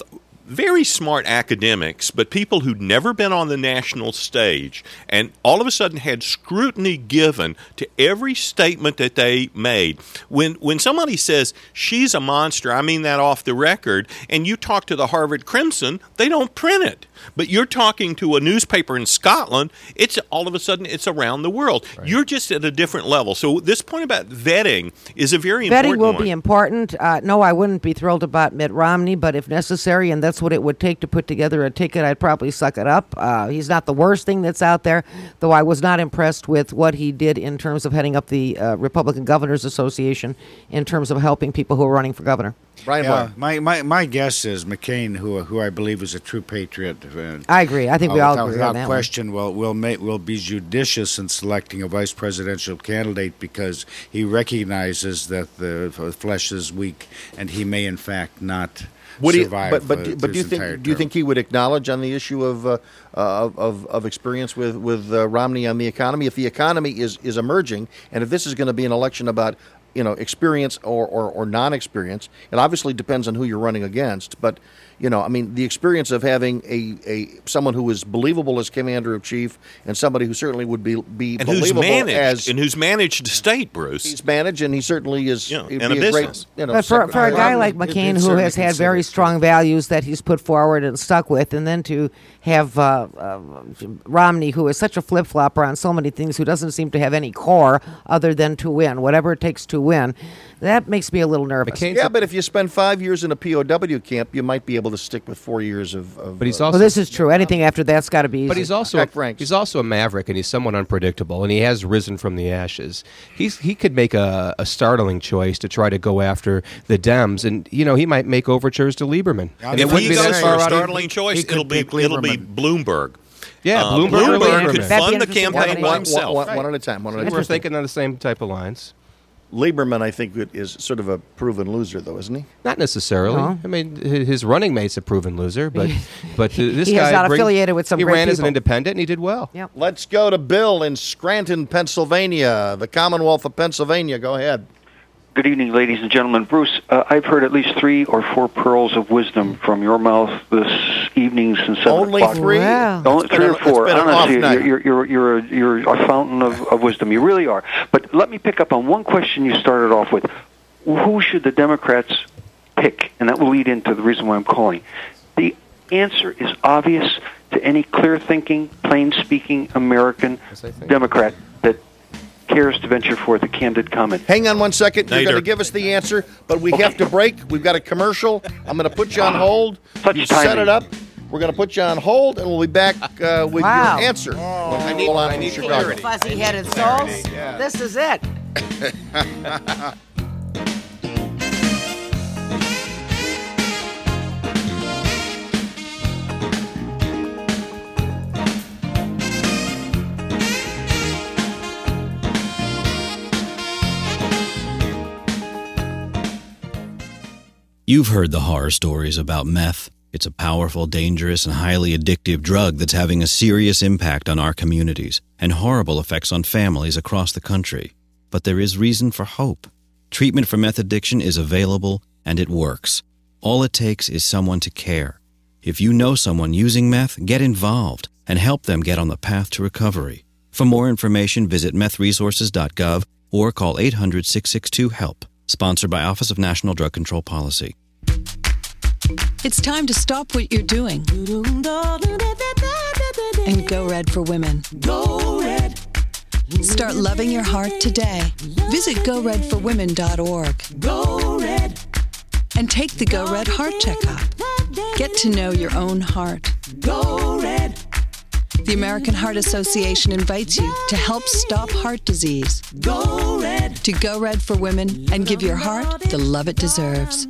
E: very smart academics, but people who'd never been on the national stage, and all of a sudden had scrutiny given to every statement that they made. When when somebody says, she's a monster, I mean that off the record, and you talk to the Harvard Crimson, they don't print it. But you're talking to a newspaper in Scotland, it's all of a sudden it's around the world. Right. You're just at a different level. So this point about vetting is a very
D: vetting
E: important
D: will
E: one.
D: be important. Uh, no, I wouldn't be thrilled about Mitt Romney, but if necessary, and that's what it would take to put together a ticket, I'd probably suck it up. Uh, he's not the worst thing that's out there, though I was not impressed with what he did in terms of heading up the uh, Republican Governors Association in terms of helping people who are running for governor.
A: Brian,
C: yeah, my, my my guess is McCain, who who I believe is a true patriot. Uh,
D: I agree. I think we
C: uh,
D: all
C: without,
D: agree
C: without
D: on that
C: question, will will make will be judicious in selecting a vice presidential candidate because he recognizes that the flesh is weak and he may in fact not
A: Would he,
C: survive.
A: but but,
C: uh,
A: do- but do you
C: his entire
A: think do you
C: term.
A: think he would acknowledge on the issue of uh, of, of of experience with with uh, Romney on the economy? If the economy is is emerging, and if this is going to be an election about you know experience or, or, or non-experience, it obviously depends on who you're running against. But you know, I mean, the experience of having a, a someone who is believable as commander of chief, and somebody who certainly would be be
E: and who's
A: believable
E: managed
A: as
E: and who's managed the state, Bruce.
A: he's managed, and he certainly is.
E: Yeah,
A: he'd
E: and a
A: be great,
E: business.
A: you know,
D: But for, for a
A: secretary.
D: guy like
C: It-
D: McCain,
C: it's
D: who
C: certainly
D: has had very
C: considered.
D: strong values that he's put forward and stuck with, and then to have uh, uh, Romney, who is such a flip-flopper on so many things, who doesn't seem to have any core other than to win, whatever it takes to win, that makes me a little nervous.
B: McCain's
A: Yeah,
B: a-
A: but if you spend five years in a P O W camp, you might be able to stick with four years of. of
B: But he's
A: uh,
B: also
D: Well, this is true. Anything after that's got to be easy.
B: But he's also
A: Back
B: a,
A: ranks.
B: he's also a maverick, and he's somewhat unpredictable, and he has risen from the ashes. He's he could make a, a startling choice to try to go after the Dems, and you know he might make overtures to Lieberman.
C: Yeah,
B: and
C: if
B: it wouldn't
E: he
B: be that
E: goes for
B: far
E: a
B: out. Of,
E: startling choice,
C: he could
E: it'll be
C: pick
E: it'll be
C: Lieberman.
E: Bloomberg.
B: yeah,
E: Uh,
B: Bloomberg, or
E: Bloomberg
B: Lieberman.
E: could
D: That'd be
E: fund the
D: interesting.
E: campaign
D: One-
E: by himself.
A: One, one at a time. One at a
B: We're
A: time.
B: thinking on the same type of lines.
A: Lieberman, I think, is sort of a proven loser, though, isn't he?
B: Not necessarily.
D: No.
B: I mean, hi- his running mate's a proven loser, but but uh, this
D: He
B: guy
D: is not
B: bring-
D: affiliated with some
B: He
D: great
B: ran as an
D: people.
B: independent, and he did well.
D: Yep.
A: Let's go to Bill in Scranton, Pennsylvania, the Commonwealth of Pennsylvania. Go ahead.
Q: Good evening, ladies and gentlemen. Bruce, uh, I've heard at least three or four pearls of wisdom from your mouth this evening since seven
A: Only
Q: o'clock.
A: three?
D: Wow.
Q: Only
A: It's
Q: three
A: been
Q: or
A: a- it's
Q: four.
A: been an
Q: Honestly,
A: off night.
Q: you're, you're, you're, a, you're a fountain of, of wisdom. You really are. But let me pick up on one question you started off with. Who should the Democrats pick? And that will lead into the reason why I'm calling. The answer is obvious to any clear-thinking, plain-speaking American
B: Yes, I think.
Q: Democrat that cares to venture forth a candid comment.
A: Hang on one second. You're
E: Nader.
A: going to give us the answer, but we have to break. We've got a commercial. I'm going to put you on hold.
Q: Such
A: You set
Q: timing.
A: it up. We're going to put you on hold, and we'll be back uh, with
D: Wow.
A: your answer.
B: I need-
A: Hold on
B: I
A: from
B: need
A: Chicago.
B: clarity.
D: Fuzzy-headed souls. This is it.
F: You've heard the horror stories about meth. It's a powerful, dangerous, and highly addictive drug that's having a serious impact on our communities and horrible effects on families across the country. But there is reason for hope. Treatment for meth addiction is available, and it works. All it takes is someone to care. If you know someone using meth, get involved and help them get on the path to recovery. For more information, visit meth resources dot gov or call eight hundred, six six two, HELP. Sponsored by Office of National Drug Control Policy.
G: It's time to stop what you're doing and go red for women.
N: Go red.
G: Start loving your heart today. Visit go red for women dot org
N: Go red.
G: and take the Go Red Heart Checkup. Get to know your own heart.
N: Go red.
G: The American Heart Association invites you to help stop heart disease.
N: Go red.
G: To Go Red for Women and give your heart the love it deserves.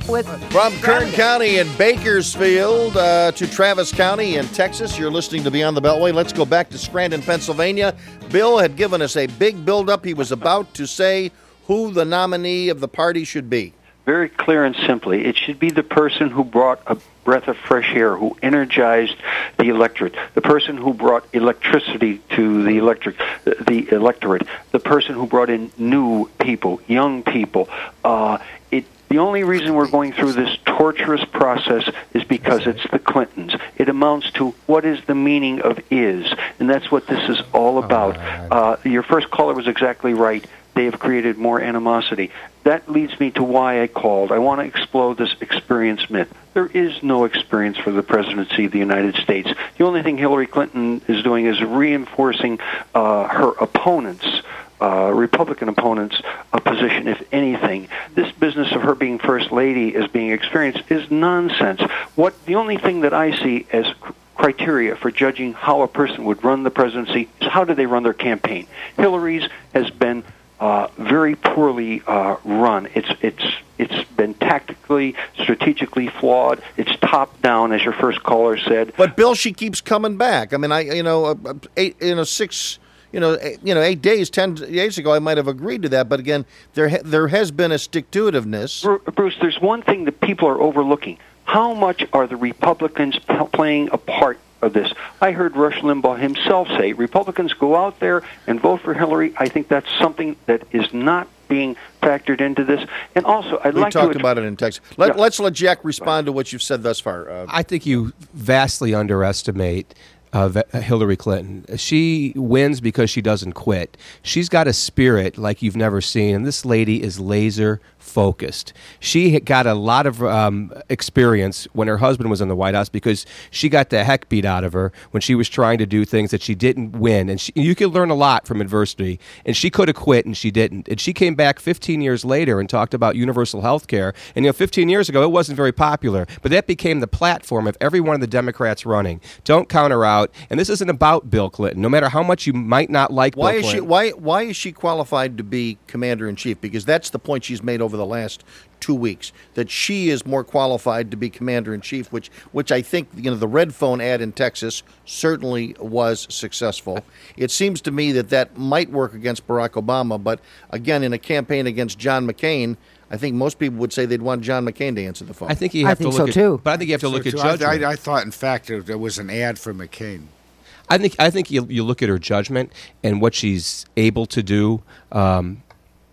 D: with
A: From Kern County in Bakersfield uh, to Travis County in Texas, you're listening to Beyond the Beltway. Let's go back to Scranton, Pennsylvania. Bill had given us a big build-up. He was about to say who the nominee of the party should be.
Q: Very clear and simply, it should be the person who brought a breath of fresh air, who energized the electorate, the person who brought electricity to the electric, the electorate, the person who brought in new people, young people. Uh, it, the only reason we're going through this torturous process is because it's the Clintons. It amounts to what is the meaning of is, and that's what this is all about. Uh, your first caller was exactly right. They have created more animosity. That leads me to why I called. I want to explode this experience myth. There is no experience for the presidency of the United States. The only thing Hillary Clinton is doing is reinforcing uh, her opponents, uh, Republican opponents' uh, position, if anything. This business of her being First Lady as being experienced is nonsense. What the only thing that I see as criteria for judging how a person would run the presidency is how do they run their campaign. Hillary's has been Uh, very poorly uh, run. It's it's it's been tactically, strategically flawed. It's top down, as your first caller said.
A: But Bill, she keeps coming back. I mean, I you know, uh, eight you know six you know eight, you know eight days, ten days ago, I might have agreed to that. But again, there ha- there has been a stick-to-itiveness.
Q: Bruce, there's one thing that people are overlooking. How much are the Republicans p- playing a part of this? I heard Rush Limbaugh himself say, Republicans go out there and vote for Hillary. I think that's something that is not being factored into this. And also, I'd
A: we
Q: like
A: talked
Q: to...
A: about it in Texas. Let,
Q: Yeah.
A: Let's let Jack respond to what you've said thus far. Uh,
B: I think you vastly underestimate uh, Hillary Clinton. She wins because she doesn't quit. She's got a spirit like you've never seen, and this lady is laser focused. She got a lot of um, experience when her husband was in the White House because she got the heck beat out of her when she was trying to do things that she didn't win. And she, you can learn a lot from adversity. And she could have quit, and she didn't. And she came back fifteen years later and talked about universal health care. And, you know, fifteen years ago, it wasn't very popular. But that became the platform of every one of the Democrats running. Don't count her out. And this isn't about Bill Clinton. No matter how much you might not like
A: why
B: Bill
A: is
B: Clinton.
A: she why why is she qualified to be commander-in-chief? Because that's the point she's made over the last two weeks, that she is more qualified to be commander-in-chief, which which I think, you know, the red phone ad in Texas certainly was successful. It seems to me that that might work against Barack Obama, but again, in a campaign against John McCain, I think most people would say they'd want John McCain to answer the phone.
B: I think you have to look at, But I think you have to
C: So
B: look at
C: too. I-
B: judgment.
C: I, I thought, in fact, it, it was an ad for McCain.
B: I think I think you you look at her judgment and what she's able to do. Um,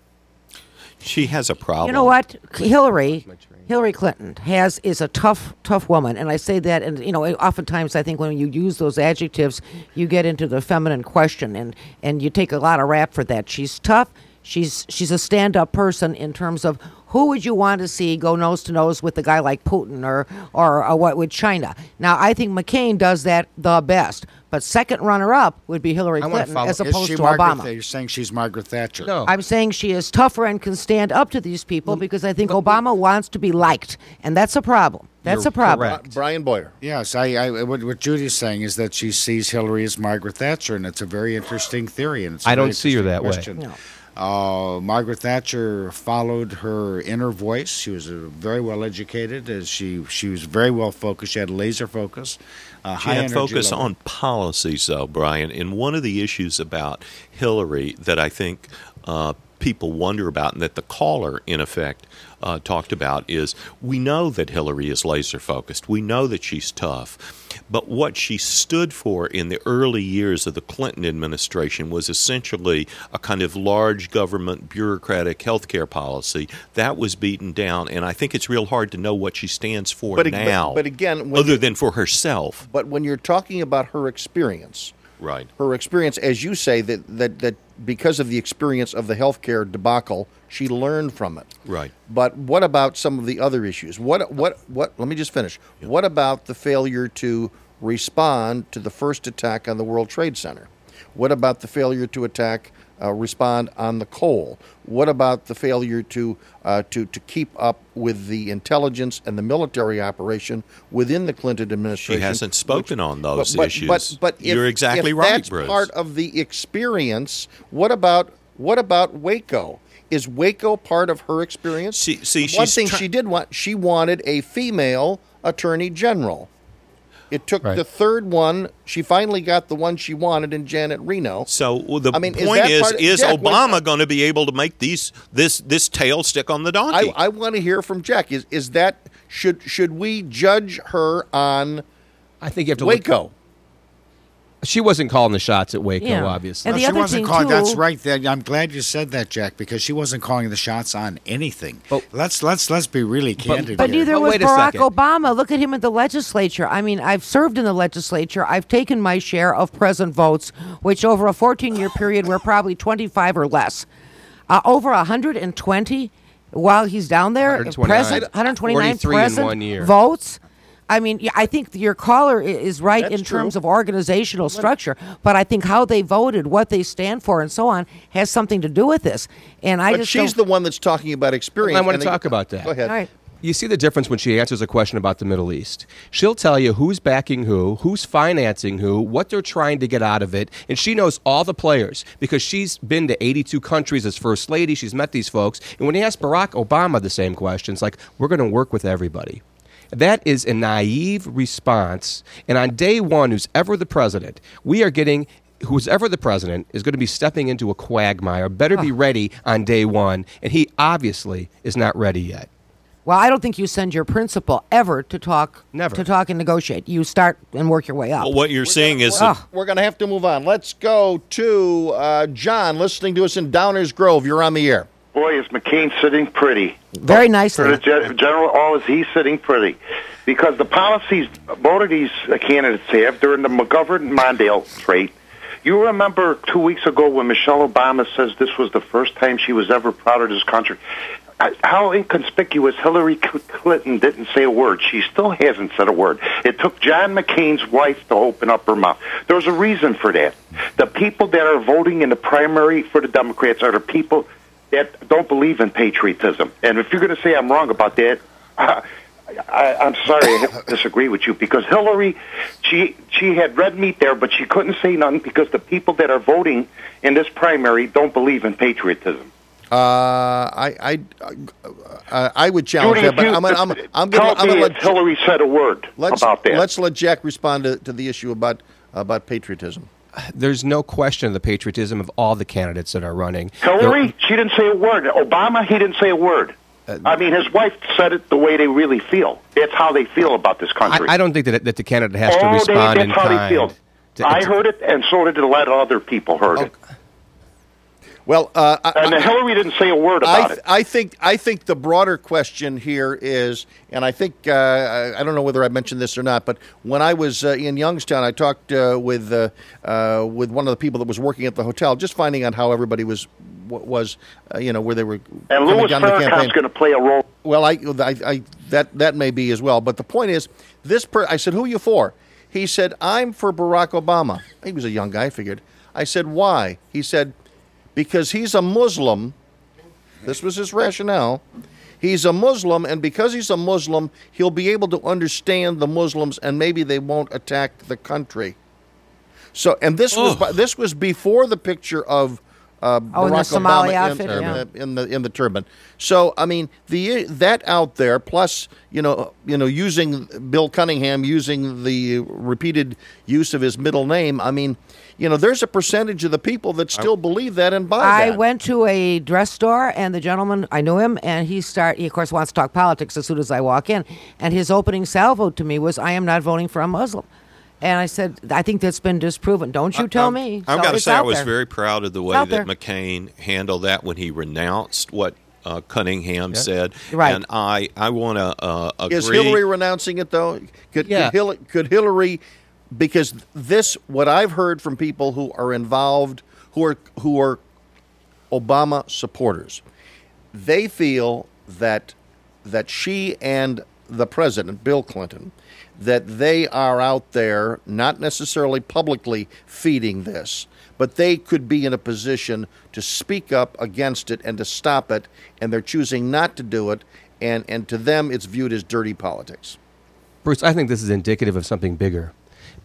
E: she has a problem.
D: You know what? Hillary, Hillary Clinton has is a tough, tough woman, and I say that, and you know, oftentimes I think when you use those adjectives, you get into the feminine question, and and you take a lot of rap for that. She's tough. She's she's a stand-up person in terms of who would you want to see go nose to nose with a guy like Putin or or uh, what with China. Now I think McCain does that the best, but second runner-up would be Hillary Clinton as
C: Is
D: opposed
C: she
D: to
C: Margaret
D: Obama.
C: Thatcher? You're saying she's Margaret Thatcher.
B: No.
D: I'm saying she is tougher and can stand up to these people because I think Obama wants to be liked, and that's a problem. That's a problem.
A: Brian Boyer.
C: Yes, I, I, what, what Judy's saying is that she sees Hillary as Margaret Thatcher, and it's a very interesting theory. And it's a
B: I don't
C: very
B: see her
C: interesting
B: that way.
C: question.
D: No.
C: Uh, Margaret Thatcher followed her inner voice. She was uh, very well educated. As she she was very well focused. She had laser focus. Uh,
E: She
C: high
E: had
C: energy
E: focus
C: level.
E: on policies, though, Brian. And one of the issues about Hillary that I think uh, people wonder about, and that the caller, in effect, uh, talked about, is we know that Hillary is laser focused. We know that she's tough. But what she stood for in the early years of the Clinton administration was essentially a kind of large government bureaucratic healthcare policy that was beaten down. And I think it's real hard to know what she stands for
A: But ag- but-
E: now,
A: but again, when
E: other
A: you-
E: than for herself.
A: But when you're talking about her experience,
E: Right.
A: her experience, as you say, that, that, that because of the experience of the healthcare debacle, she learned from it.
E: Right.
A: But what about some of the other issues? What what what? Let me just finish. What about the failure to respond to the first attack on the World Trade Center? What about the failure to attack, uh, respond on the coal? What about the failure to uh, to to keep up with the intelligence and the military operation within the Clinton administration?
E: She hasn't spoken on those
A: but, but,
E: issues.
A: But, but if,
E: You're exactly
A: if
E: right,
A: that's
E: Bruce.
A: part of the experience, what about What about Waco? Is Waco part of her experience?
E: See, see,
A: One
E: she's
A: thing
E: try-
A: she did want, she wanted a female attorney general. It took
B: Right.
A: the third one. She finally got the one she wanted in Janet Reno.
E: So well, the
A: I mean, is
E: point
A: that
E: is,
A: part of-
E: is
A: Jack, what-
E: Obama going to be able to make these this this tail stick on the donkey?
A: I, I want to hear from Jack. Is is that should should we judge her on
B: I think you have to look-
A: Waco?
B: She wasn't calling the shots at Waco,
D: Yeah.
B: obviously.
D: And the
C: she
D: other
C: wasn't
D: thing,
C: calling.
D: too-
C: That's right. That I'm glad you said that, Jack, because she wasn't calling the shots on anything. let's let's let's be really candid
D: But
C: here.
D: neither was Barack Obama. Look at him in the legislature. I mean, I've served in the legislature. I've taken my share of present votes, which over a fourteen-year period were probably twenty-five or less. Uh, over one hundred twenty while he's down there,
B: one hundred twenty-nine.
D: present, one hundred twenty-nine
B: forty-three in
D: present
B: one year.
D: votes. I mean, yeah, I think your caller i- is right
A: That's
D: in terms
A: true.
D: of organizational structure, but I think how they voted, what they stand for, and so on has something to do with this. And I
A: But
D: just
A: she's
D: don't-
A: the one that's talking about experience.
B: I want
A: and
B: to
A: they-
B: talk about that.
A: Go ahead.
D: All right.
B: You see the difference when she answers a question about the Middle East. She'll tell you who's backing who, who's financing who, what they're trying to get out of it, and she knows all the players because she's been to eighty-two countries as First Lady. She's met these folks. And when you ask Barack Obama the same questions, like, we're going to work with everybody. That is a naive response. And on day one, who's ever the president, we are getting who's ever the president is going to be stepping into a quagmire. Better be ready on day one. And he obviously is not ready yet.
D: Well, I don't think you send your principal ever to talk
B: Never.
D: to talk and negotiate. You start and work your way up.
E: Well, what you're saying is,
D: Well,
E: that
A: We're going to have to move on. Let's go to uh, John, listening to us in Downers Grove. You're on the air.
R: Boy, is McCain sitting pretty.
D: Very
R: For
D: nicely.
R: the gen- general, all is he sitting pretty. Because the policies both of these uh, candidates have during the McGovern-Mondale trait, you remember two weeks ago when Michelle Obama says this was the first time she was ever proud of this country. Uh, How inconspicuous Hillary Cl- Clinton didn't say a word. She still hasn't said a word. It took John McCain's wife to open up her mouth. There's a reason for that. The people that are voting in the primary for the Democrats are the people that don't believe in patriotism. And if you're going to say I'm wrong about that, uh, I, I'm sorry I have to disagree with you, because Hillary, she she had red meat there, but she couldn't say nothing because the people that are voting in this primary don't believe in patriotism.
A: Uh, I I uh, I would challenge
R: Judy,
A: that, but
R: if you-
A: I'm gonna, I'm, I'm
R: tell
A: gonna, I'm
R: me
A: gonna
R: if
A: let
R: Hillary said a word
A: let's,
R: about that.
A: Let's let Jack respond to, to the issue about about patriotism.
B: There's no question of the patriotism of all the candidates that are running.
R: Hillary, she didn't say a word. Obama, he didn't say a word. I mean, his wife said it the way they really feel. That's how they feel about this country.
B: I, I don't think that, that the candidate has to
R: oh,
B: respond
R: they,
B: in
R: that's how
B: kind.
R: they feel.
B: to-
R: I
B: to-
R: heard it, and so did a lot of other people heard it.
A: Well, uh,
R: and
A: I,
R: Hillary didn't say a word
A: I,
R: about
A: th-
R: it.
A: I think I think the broader question here is, and I think uh, I I don't know whether I mentioned this or not, but when I was uh, in Youngstown, I talked uh, with uh, uh, with one of the people that was working at the hotel, just finding out how everybody was was uh, you know where they were.
R: And
A: coming
R: Louis
A: down the campaign.
R: Farrakhan's going to play a role.
A: Well, I, I, I that that may be as well, but the point is, this. Per- I said, "Who are you for?" He said, "I'm for Barack Obama." He was a young guy, I figured. I said, "Why?" He said, "Because he's a Muslim." This was his rationale. He's a Muslim, and because he's a Muslim, he'll be able to understand the Muslims, and maybe they won't attack the country. So, and this was
D: Oh.
A: this was before the picture of uh,
D: Oh, in the
A: Barack
D: Somali
A: Obama
D: outfit,
A: in,
D: yeah.
A: in the in the turban. So, I mean, the that out there, plus you know, you know, using Bill Cunningham using the repeated use of his middle name. I mean, you know, there's a percentage of the people that still believe that and buy
D: I
A: that.
D: went to a dress store, and the gentleman, I knew him, and he start. He of course wants to talk politics as soon as I walk in, and his opening salvo to me was, "I am not voting for a Muslim," and I said, "I think that's been disproven. Don't you tell
E: I'm-
D: me."
E: I've
D: So
E: got to
D: it's
E: say, I
D: out
E: was
D: there.
E: very proud of the way
D: out
E: that
D: there.
E: McCain handled that when he renounced what uh, Cunningham
A: Yeah.
E: said.
A: Right.
E: And I, I want to uh, agree.
A: Is Hillary renouncing it though? Could,
E: Yeah.
A: could, Hillary, could Hillary? Because this, what I've heard from people who are involved, who are who are Obama supporters, they feel that that she and the president, Bill Clinton, that they are out there not necessarily publicly feeding this, but they could be in a position to speak up against it and to stop it, and they're choosing not to do it, and, and to them it's viewed as dirty politics.
B: Bruce, I think this is indicative of something bigger.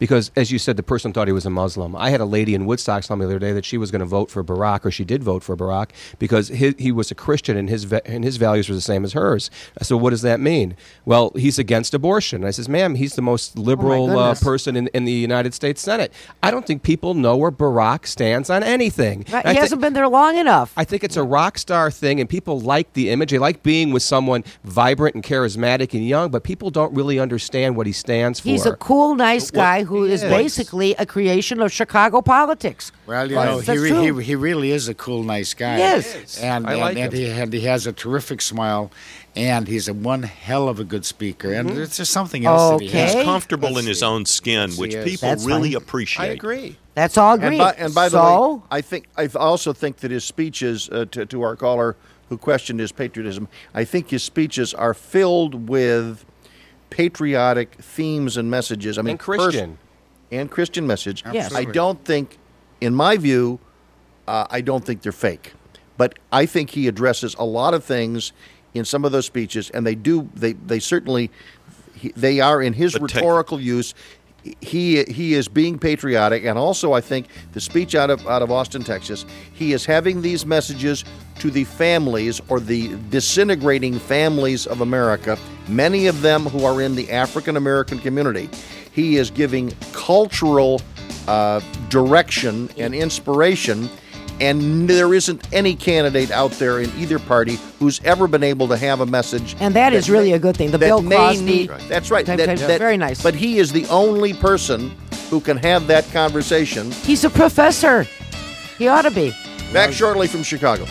B: because, as you said, the person thought he was a Muslim. I had a lady in Woodstock tell me the other day that she was going to vote for Barack, or she did vote for Barack, because his, he was a Christian and his va- and his values were the same as hers. I said, what does that mean? Well, he's against abortion. I says, ma'am, he's the most liberal
D: Oh, my
B: uh,
D: goodness.
B: person in, in the United States Senate. I don't think people know where Barack stands on anything.
D: Right,
B: I
D: he
B: thi-
D: hasn't been there long enough.
B: I think it's a rock star thing, and people like the image. They like being with someone vibrant and charismatic and young, but people don't really understand what he stands for.
D: He's a cool, nice guy who
B: he
D: is
B: is.
D: basically a creation of Chicago politics.
C: Well, you
D: Right.
C: know, he,
D: That's
C: re-
D: true.
C: he he really is a cool, nice guy.
D: Yes. He is.
C: and
B: I
C: and,
B: like
C: and
B: him.
C: he and he has a terrific smile, and he's a one hell of a good speaker. And there's just something else that he has.
E: He's comfortable
C: Let's
E: in his
C: see.
E: own skin,
C: Yes,
E: which
C: he is.
E: people
D: That's
E: really
D: fine.
E: appreciate.
B: I agree.
D: That's all
A: And
D: agreed.
A: by, and by the
D: so,
A: way, I think I also think that his speeches uh, to, to our caller who questioned his patriotism, I think his speeches are filled with patriotic themes and messages. I mean,
B: And Christian.
A: pers- and Christian message.
D: Yes.
A: I don't think, in my view, uh, I don't think they're fake, but I think he addresses a lot of things in some of those speeches, and they do. They they certainly he, they are in his
E: But take-
A: rhetorical use. He he is being patriotic, and also I think the speech out of out of Austin, Texas, he is having these messages to the families or the disintegrating families of America, many of them who are in the African American community. He is giving cultural uh, direction and inspiration, and there isn't any candidate out there in either party who's ever been able to have a message.
D: and that is really
A: may-
D: a good thing. The
A: that
D: Bill
A: may
D: Cosby.
A: need- that's right.
D: type-
A: that-
D: type-
A: that-
D: very nice.
A: But he is the only person who can have that conversation.
D: He's a professor. He ought to be.
A: Back shortly from Chicago.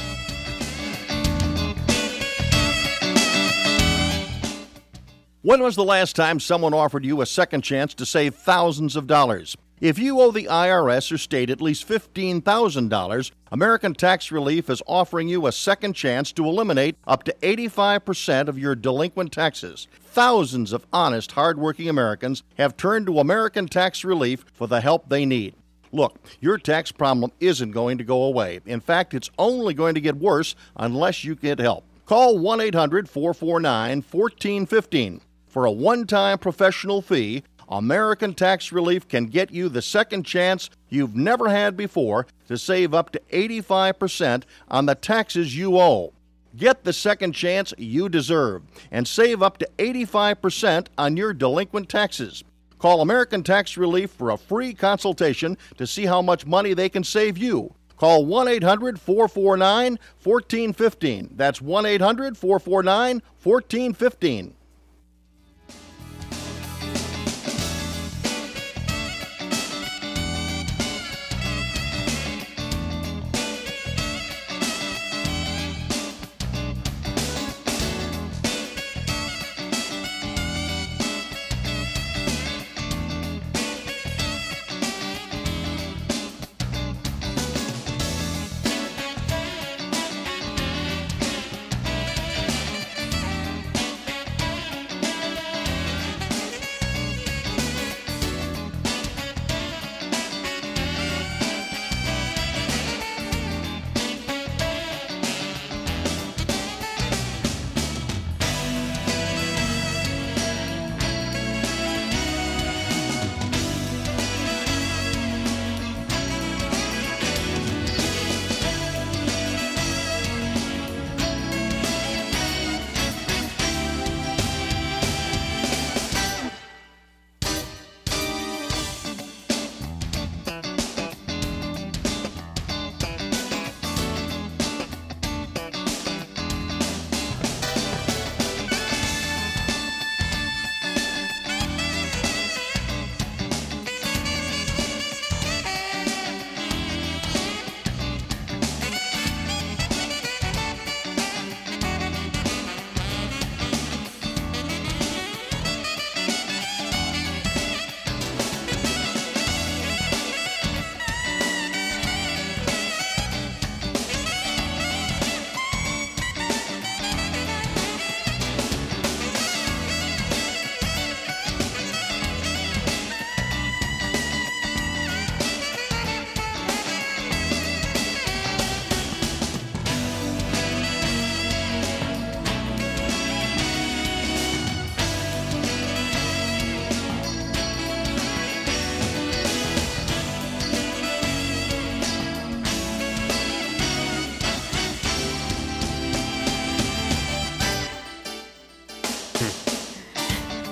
A: When was the last time someone offered you a second chance to save thousands of dollars? If you owe the I R S or state at least fifteen thousand dollars, American Tax Relief is offering you a second chance to eliminate up to eighty-five percent of your delinquent taxes. Thousands of honest, hardworking Americans have turned to American Tax Relief for the help they need. Look, your tax problem isn't going to go away. In fact, it's only going to get worse unless you get help. Call one eight hundred four four nine one four one five. For a one-time professional fee, American Tax Relief can get you the second chance you've never had before to save up to eighty-five percent on the taxes you owe. Get the second chance you deserve and save up to eighty-five percent on your delinquent taxes. Call American Tax Relief for a free consultation to see how much money they can save you. Call one eight hundred four four nine one four one five. That's one eight hundred four four nine one four one five.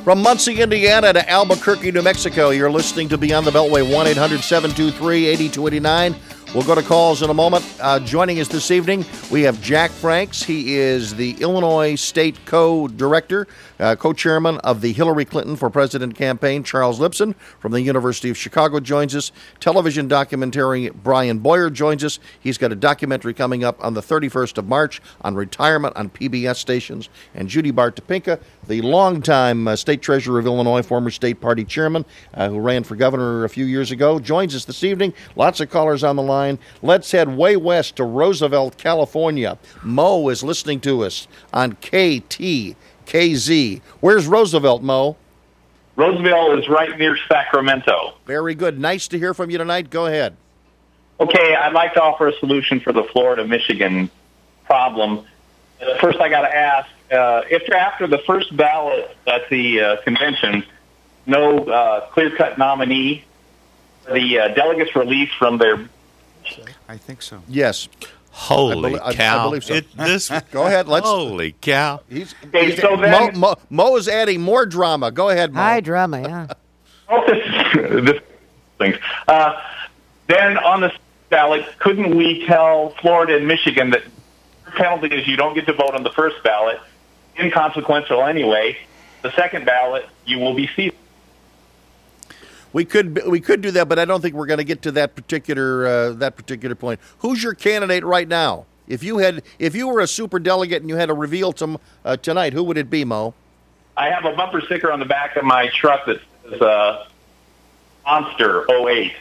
A: From Muncie, Indiana to Albuquerque, New Mexico, you're listening to Beyond the Beltway, one eight hundred seven two three eight two eight nine. We'll go to calls in a moment. Uh, joining us this evening, we have Jack Franks. He is the Illinois State Co-Director, uh, Co-Chairman of the Hillary Clinton for President campaign. Charles Lipson from the University of Chicago joins us. Television documentarian Brian Boyer joins us. He's got a documentary coming up on the thirty-first of March on retirement on P B S stations. And Judy Bart Topinka, the longtime uh, State Treasurer of Illinois, former State Party Chairman, uh, who ran for governor a few years ago, joins us this evening. Lots of callers on the line. Let's head way west to Roosevelt, California. Mo is listening to us on K T K Z. Where's Roosevelt, Mo?
S: Roosevelt is right near Sacramento.
A: Very good. Nice to hear from you tonight. Go ahead.
S: Okay, I'd like to offer a solution for the Florida-Michigan problem. First, I got to ask, uh, if after the first ballot at the uh, convention, no uh, clear-cut nominee, the uh, delegates released from their...
C: I think so.
A: Yes.
E: Holy
A: I belie-
E: cow!
A: I, I believe so.
E: It, this,
A: Go ahead. Let's.
E: Holy cow!
A: He's,
S: Okay,
A: he's-
S: so then-
A: Mo, Mo, Mo is adding more drama. Go ahead, Mo.
D: High drama, yeah.
S: Oh, this, this things. Uh, then on the ballot, couldn't we tell Florida and Michigan that the penalty is you don't get to vote on the first ballot, inconsequential anyway. The second ballot, you will be seated.
A: We could we could do that, but I don't think we're going to get to that particular uh, that particular point. Who's your candidate right now? If you had if you were a super delegate and you had to reveal to uh, tonight, who would it be, Mo?
S: I have a bumper sticker on the back of my truck that says uh, Monster oh eight.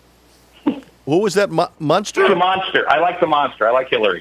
A: Who was that, Mo- Munster?
S: The Monster. I like the Monster. I like Hillary.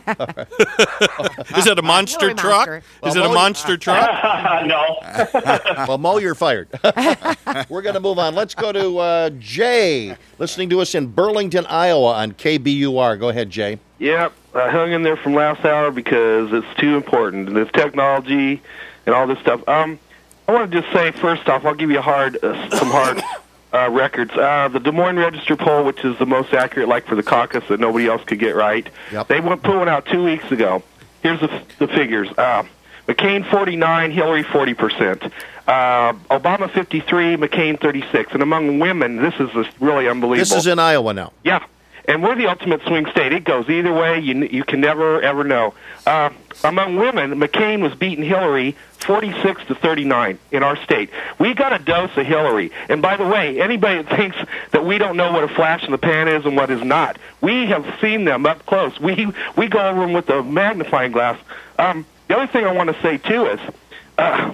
E: Is it a monster
D: Hillary
E: truck?
D: Monster.
E: Is
A: Well,
E: it a
A: Mo-
E: monster truck?
S: No.
A: Well, Mo, you're fired. We're going to move on. Let's go to uh, Jay, listening to us in Burlington, Iowa on K B U R. Go ahead, Jay.
T: Yep, I hung in there from last hour because it's too important. This technology and all this stuff. Um, I want to just say, first off, I'll give you a hard, uh, some hard uh, records. Uh, the Des Moines Register poll, which is the most accurate, like for the caucus that nobody else could get right,
A: Yep.
T: they went put one out two weeks ago. Here's the, the figures. Uh, McCain forty-nine, Hillary forty percent. Uh, Obama fifty-three, McCain thirty-six. And among women, this is just really unbelievable.
A: This is in Iowa now.
T: Yeah, and we're the ultimate swing state. It goes either way. You you can never, ever know. Uh, among women, McCain was beating Hillary forty-six to thirty-nine in our state. We got a dose of Hillary. And by the way, anybody that thinks that we don't know what a flash in the pan is and what is not, we have seen them up close. We we go over them with a magnifying glass. Um, the other thing I want to say, too, is uh,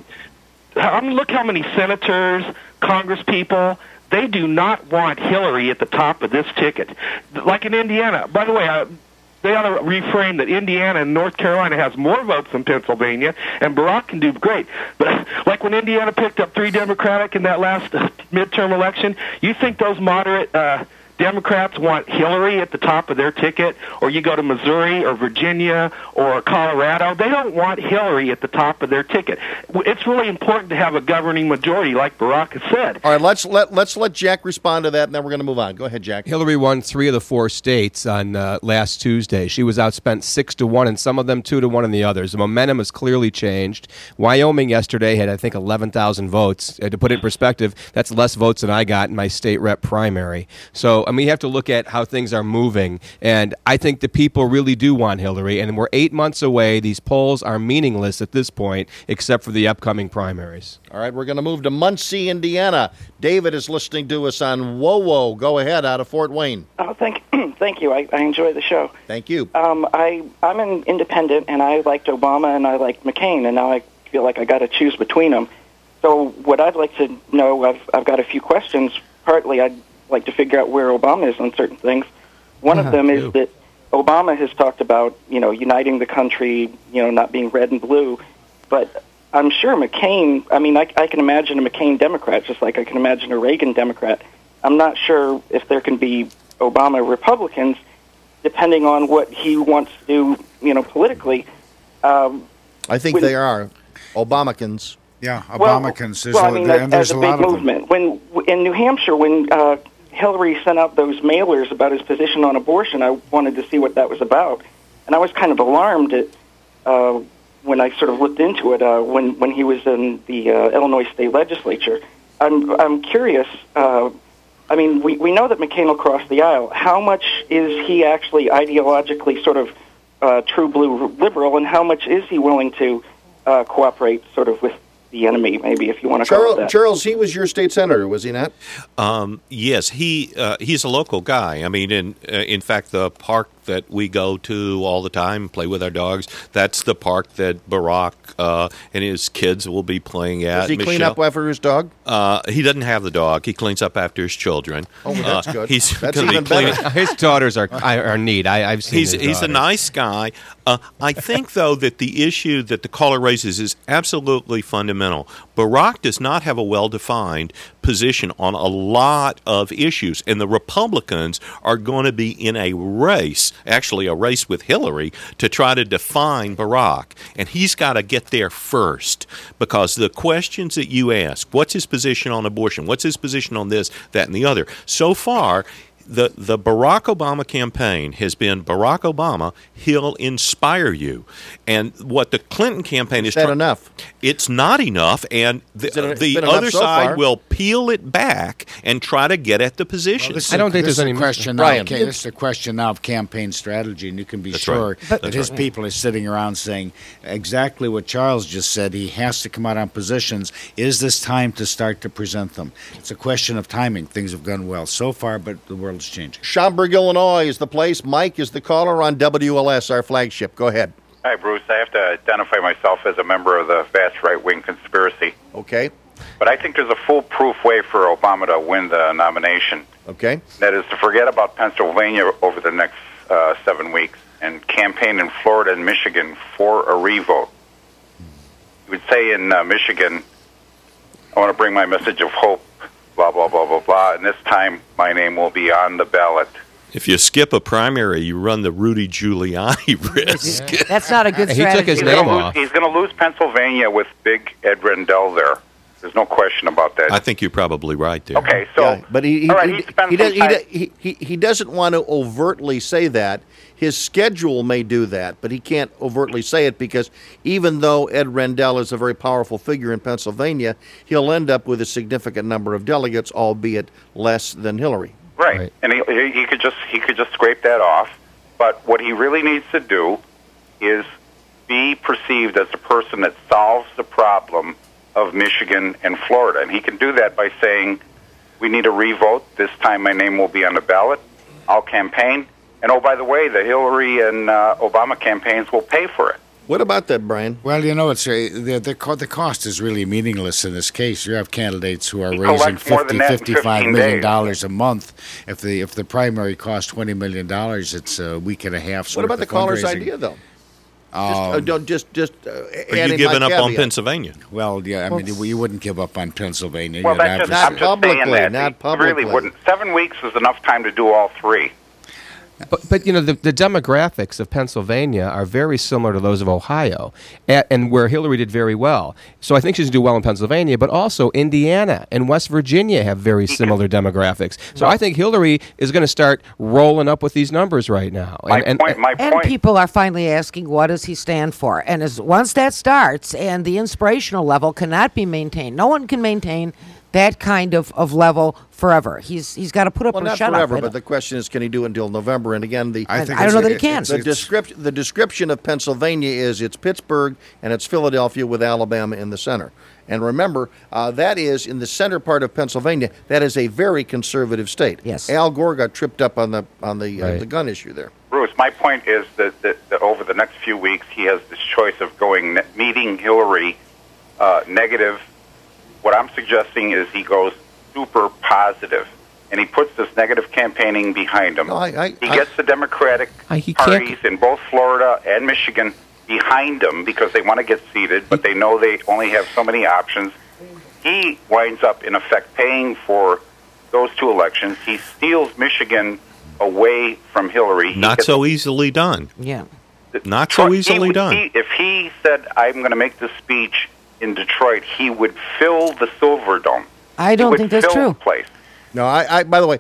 T: um, look how many senators, congresspeople, they do not want Hillary at the top of this ticket. Like in Indiana. By the way, uh, they ought to reframe that Indiana and North Carolina has more votes than Pennsylvania, and Barack can do great. But like when Indiana picked up three Democratic in that last uh, midterm election, you think those moderate uh, Democrats want Hillary at the top of their ticket, or you go to Missouri or Virginia or Colorado, they don't want Hillary at the top of their ticket. It's really important to have a governing majority, like Barack has said.
A: All right, let's let let's let Jack respond to that, and then we're going to move on. Go ahead, Jack.
B: Hillary won three of the four states on uh, last Tuesday. She was outspent six to one, and some of them two to one in the others. The momentum has clearly changed. Wyoming yesterday had, I think, eleven thousand votes. Uh, to put it in perspective, that's less votes than I got in my state rep primary. So, I mean, you have to look at how things are moving, and I think the people really do want Hillary. And we're eight months away. These polls are meaningless at this point, except for the upcoming primaries.
A: All right, we're going to move to Muncie, Indiana. David is listening to us on Whoa Whoa. Go ahead, out of Fort Wayne.
U: Oh, thank, thank you. I, I enjoy the show.
A: Thank you.
U: Um, I I'm an independent, and I liked Obama and I liked McCain, and now I feel like I got to choose between them. So, what I'd like to know, I've I've got a few questions. Partly, I'd like to figure out where Obama is on certain things. One
A: Uh-huh.
U: of them is that Obama has talked about, you know, uniting the country, you know, not being red and blue, but I'm sure McCain, I mean, I, I can imagine a McCain Democrat, just like I can imagine a Reagan Democrat. I'm not sure if there can be Obama Republicans, depending on what he wants to do, you know, politically. Um,
A: I think
U: when-
A: they are Obamacans.
C: Yeah,
U: well,
C: Obamacans. There's
U: well, I
C: a,
U: mean,
C: and
U: as,
C: there's
U: as a
C: a
U: big
C: lot of them.
U: movement. When in New Hampshire, when uh, Hillary sent out those mailers about his position on abortion, I wanted to see what that was about, and I was kind of alarmed at uh, when I sort of looked into it uh, when when he was in the uh, Illinois state legislature. I'm I'm curious. Uh, I mean, we we know that McCain will cross the aisle. How much is he actually ideologically sort of uh, true blue liberal, and how much is he willing to uh, cooperate sort of with the enemy, maybe, if you want to call
A: Charles,
U: it that?
A: Charles, he was your state senator, was he not?
E: Um, yes, he uh, he's a local guy. I mean, in uh, in fact, the park that we go to all the time, play with our dogs, that's the park that Barack uh, and his kids will be playing at.
A: Does he clean
E: Michelle,
A: up after his dog?
E: Uh, he doesn't have the dog. He cleans up after his children.
A: Oh, well, that's
E: Uh,
A: good.
E: He's
A: That's
E: gonna be
A: even better.
E: cleaning-
B: His daughters are are neat. I, I've seen.
E: He's
B: his
E: he's a
B: daughters.
E: nice guy. Uh, I think though that the issue that the caller raises is absolutely fundamental. Barack does not have a well-defined position on a lot of issues, and the Republicans are going to be in a race, actually a race with Hillary, to try to define Barack, and he's got to get there first, because the questions that you ask, what's his position on abortion, what's his position on this, that, and the other, so far the the Barack Obama campaign has been Barack Obama, he'll inspire you. And what the Clinton campaign is,
A: Is that
E: try-
A: enough?
E: It's not enough, and the,
A: It's been- it's
E: the
A: been enough
E: other
A: so
E: side
A: far.
E: will peel it back and try to get at the position.
C: This is a- this is a question now.
E: Brian.
C: Okay, this is a question now of campaign strategy, and you can be
E: That's
C: sure
E: right.
C: that
E: That's
C: his
E: right.
C: people are sitting around saying exactly what Charles just said. He has to come out on positions. Is this time to start to present them? It's a question of timing. Things have gone well so far, but the world is changing.
A: Schaumburg, Illinois is the place. Mike is the caller on W L S, our flagship. Go ahead.
H: Hi, Bruce. I have to identify myself as a member of the vast right-wing conspiracy.
A: Okay.
H: But I think there's a foolproof way for Obama to win the nomination.
A: Okay.
H: That is to forget about Pennsylvania over the next uh, seven weeks and campaign in Florida and Michigan for a revote. You would say in uh, Michigan, I want to bring my message of hope, blah, blah, blah, blah, blah, and this time my name will be on the ballot.
E: If you skip a primary, you run the Rudy Giuliani risk.
D: That's not a good
E: He
D: strategy.
E: took his
H: He's
E: name
H: gonna
E: off.
H: lose, he's going to lose Pennsylvania with big Ed Rendell there. There's no question about that.
E: I think you're probably right there.
H: Okay, so
A: Yeah, but he he,
H: all right,
A: he,
H: he spent
A: he,
H: some
A: does, he,
H: time-
A: does- he, he, he doesn't want to overtly say that. His schedule may do that, but he can't overtly say it because even though Ed Rendell is a very powerful figure in Pennsylvania, he'll end up with a significant number of delegates, albeit less than Hillary.
H: Right, and he, he he could just he could just scrape that off. But what he really needs to do is be perceived as a person that solves the problem of Michigan and Florida, and he can do that by saying, "We need a revote. This time, my name will be on the ballot. I'll campaign, and oh, by the way, the Hillary and uh, Obama campaigns will pay for it."
A: What about that, Brian?
C: Well, you know, it's a, the the co- the cost is really meaningless in this case. You have candidates who are
H: He
C: raising
H: collects more than
C: fifty,
H: that in
C: fifty-five
H: fifteen
C: million
H: days.
C: dollars a month. If the if the primary costs twenty million dollars, it's a week and a half.
A: What
C: Sort
A: about
C: of
A: the caller's
C: fundraising.
A: idea, though? Just, uh,
C: Um,
A: don't just just. Uh,
E: Are you giving up on Pennsylvania?
C: Well, yeah, I mean, you, you wouldn't give up on Pennsylvania.
H: Well,
C: You'd
H: that's just,
C: obviously-
H: I'm just saying that.
A: not
H: He
A: publicly.
H: really wouldn't. Seven weeks is enough time to do all three.
B: But, but you know, the, the demographics of Pennsylvania are very similar to those of Ohio, a- and where Hillary did very well. So I think she's going to do well in Pennsylvania, but also Indiana and West Virginia have very similar demographics. So I think Hillary is going to start rolling up with these numbers right now. And, and,
D: and people are finally asking, what does he stand for? And as once that starts, and the inspirational level cannot be maintained, no one can maintain that kind of, of level forever. He's he's got to put up
A: Well,
D: or
A: not
D: shut
A: forever,
D: up.
A: but the question is, can he do it until November? And again, the
D: I think I don't know that he can.
A: The description the description of Pennsylvania is it's Pittsburgh and it's Philadelphia with Alabama in the center. And remember, uh, that is in the center part of Pennsylvania. That is a very conservative state.
D: Yes.
A: Al Gore got tripped up on the on the uh, the gun issue there.
H: Bruce, my point is that, that, that over the next few weeks, he has this choice of going ne- meeting Hillary uh, negative. What I'm suggesting is he goes super positive, and he puts this negative campaigning behind him.
A: No, I, I,
H: he gets the Democratic
B: I, he can't-
H: parties in both Florida and Michigan behind him because they want to get seated, but they know they only have so many options. He winds up, in effect, paying for those two elections. He steals Michigan away from Hillary. He
E: Not
H: gets-
E: so easily done.
D: Yeah.
E: Not so
H: He
E: easily
H: would-
E: done.
H: he- if he said, "I'm going to make this speech in Detroit," he would fill the Silver Dome.
D: I
H: He
D: don't
H: would
D: think that's
H: fill
D: true.
H: the place.
A: No, I, I. By the way,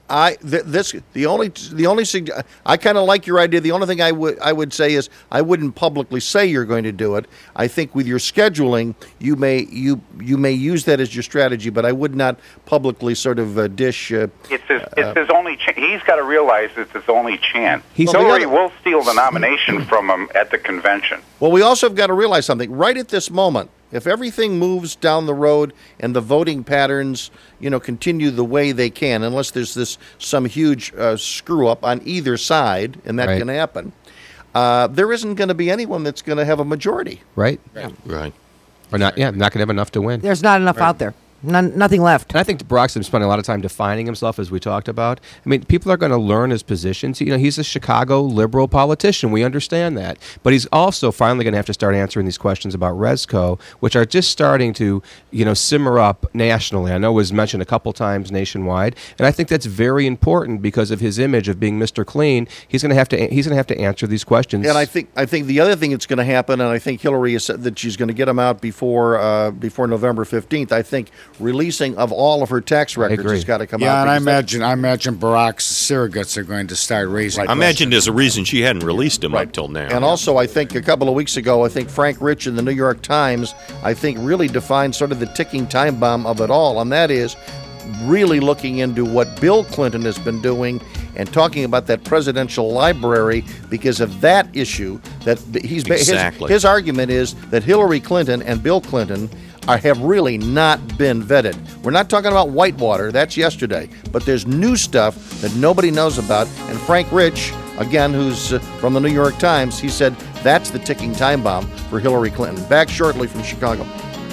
A: I th- this the only the only sug- I kind of like your idea. The only thing I would I would say is I wouldn't publicly say you're going to do it. I think with your scheduling, you may you you may use that as your strategy, but I would not publicly sort of uh, dish. Uh,
H: It's his, it's his only chance. He's got to realize it's his only chance.
A: He's-
H: Hillary will steal the nomination from him at the convention.
A: Well, we also have got to realize something. Right at this moment, if everything moves down the road and the voting patterns, you know, continue the way they can, unless there's this some huge uh, screw up on either side, and that
B: Right.
A: can happen, uh, there isn't going to be anyone that's going to have a majority.
B: Right?
E: Right.
B: Or not? Yeah, not going to have enough to win.
D: There's not enough out there. None, nothing left.
B: And I think Barack's been spending a lot of time defining himself, as we talked about. I mean, people are going to learn his positions. You know, he's a Chicago liberal politician. We understand that. But he's also finally going to have to start answering these questions about Resco, which are just starting to, you know, simmer up nationally. I know it was mentioned a couple times nationwide, and I think that's very important because of his image of being Mister Clean. He's going to have to he's going to have to answer these questions.
A: And I think I think the other thing that's going to happen, and I think Hillary has said that she's going to get them out before uh, before November fifteenth. I think releasing of all of her tax records has got to come
C: yeah,
A: out.
C: and I
A: because that-
C: imagine I imagine Barack's surrogates are going to start raising.
E: I imagine there's a reason she hadn't released him up till now.
A: And also, I think a couple of weeks ago, I think Frank Rich in the New York Times, I think, really defined sort of the ticking time bomb of it all, and that is really looking into what Bill Clinton has been doing and talking about that presidential library because of that issue. That he's ba-
E: Exactly.
A: his, his argument is that Hillary Clinton and Bill Clinton are, have really not been vetted. We're not talking about Whitewater, that's yesterday, but there's new stuff that nobody knows about. And Frank Rich, again, who's uh, from the New York Times, he said that's the ticking time bomb for Hillary Clinton. Back shortly from Chicago.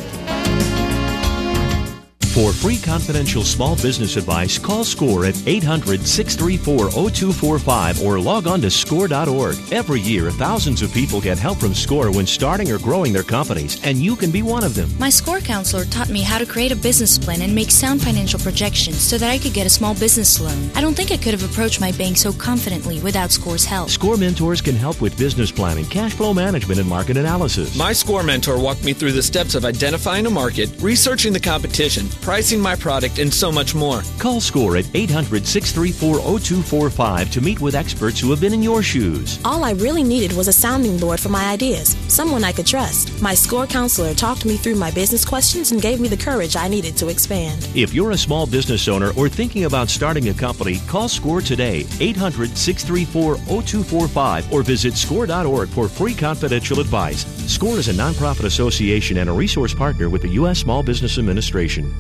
I: For free confidential small business advice, call SCORE at eight hundred, six three four, zero two four five or log on to score dot org. Every year, thousands of people get help from SCORE when starting or growing their companies, and you can be one of them.
J: My SCORE counselor taught me how to create a business plan and make sound financial projections so that I could get a small business loan. I don't think I could have approached my bank so confidently without SCORE's help.
I: SCORE mentors can help with business planning, cash flow management, and market analysis.
K: My SCORE mentor walked me through the steps of identifying a market, researching the competition, pricing my product, and so much more.
I: Call SCORE at eight hundred, six three four, zero two four five to meet with experts who have been in your shoes.
L: All I really needed was a sounding board for my ideas, someone I could trust. My SCORE counselor talked me through my business questions and gave me the courage I needed to expand.
I: If you're a small business owner or thinking about starting a company, call SCORE today, eight hundred, six three four, zero two four five, or visit score dot org for free confidential advice. SCORE is a nonprofit association and a resource partner with the U S Small Business Administration.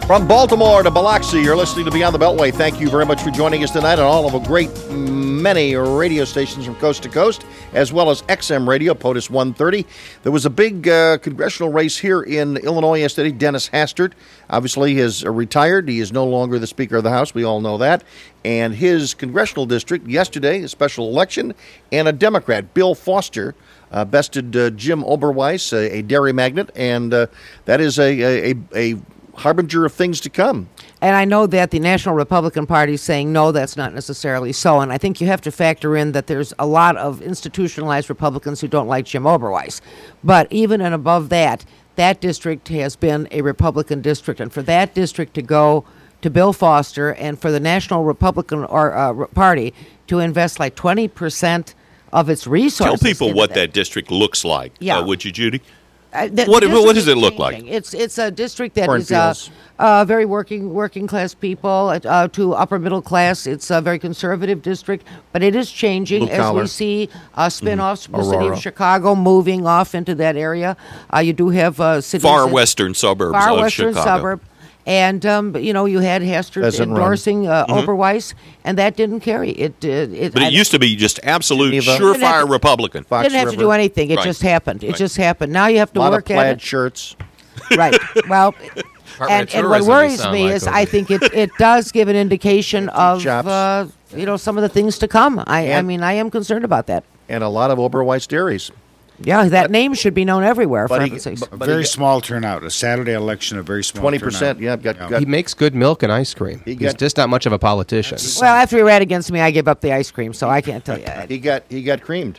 A: From Baltimore to Biloxi, you're listening to Beyond the Beltway. Thank you very much for joining us tonight on all of a great many radio stations from coast to coast, as well as X M Radio, POTUS one thirty. There was a big uh, congressional race here in Illinois yesterday. Dennis Hastert obviously has uh, retired. He is no longer the Speaker of the House. We all know that. And his congressional district yesterday, a special election, and a Democrat, Bill Foster, uh, bested uh, Jim Oberweis, a, a dairy magnate, and uh, that is a, a, a harbinger of things to come.
D: And I know that the National Republican Party is saying, no, that's not necessarily so. And I think you have to factor in that there's a lot of institutionalized Republicans who don't like Jim Oberweis. But even and above that, that district has been a Republican district. And for that district to go to Bill Foster and for the National Republican or, uh, Party to invest like twenty percent of its resources.
E: Tell people what
D: that.
E: that district looks like,
D: Yeah.
E: uh, would you, Judy?
D: Uh, the,
E: what,
D: the
E: what does
D: district
E: it look
D: is
E: like?
D: changing. It's it's a district that is uh,
E: Cornfields.
D: uh, very working working class people uh, to upper middle class. It's a very conservative district, but it is changing
A: Blue
D: as
A: collar.
D: we see uh, spin-offs from the city
A: Aurora.
D: of Chicago moving off into that area. Uh, you do have uh, cities
E: Far
D: in-
E: western suburbs
D: far
E: of
D: western
E: Chicago.
D: suburb. And um, you know, you had Hastert
E: Pheasant Run.
D: endorsing uh,
E: Mhm.
D: Oberweis, and that didn't carry. It, uh, it
E: But it
D: I-
E: used to be just absolute
A: Geneva.
D: Didn't have
E: surefire
D: to-
E: Republican.
D: didn't have to do anything. It
E: Right.
D: just happened. It
E: Right.
D: just happened. Now you have to
A: A lot
D: work
A: of
D: at
A: plaid
D: it.
A: shirts.
D: Right. Well,
A: Department
D: and,
A: of
D: and what
A: Tourism, you
D: worries
A: sound
D: me
A: like
D: is
A: over
D: I think it, it does give an indication of
A: shops.
D: uh, you know some of the things to come. I, I
A: And-
D: mean I am concerned about that.
A: And a lot of Oberweis dairies.
D: Yeah, that name should be known everywhere. For
A: But he-
D: heaven's sakes.
A: but- but
C: very
A: he-
C: small turnout. A Saturday election, a very small
A: twenty percent,
C: turnout.
A: yeah, got, got
B: He makes good milk and ice cream.
A: He
B: He's
A: got-
B: just not much of a politician.
D: Well, after he ran against me, I gave up the ice cream, so I can't tell you.
A: he got he got creamed.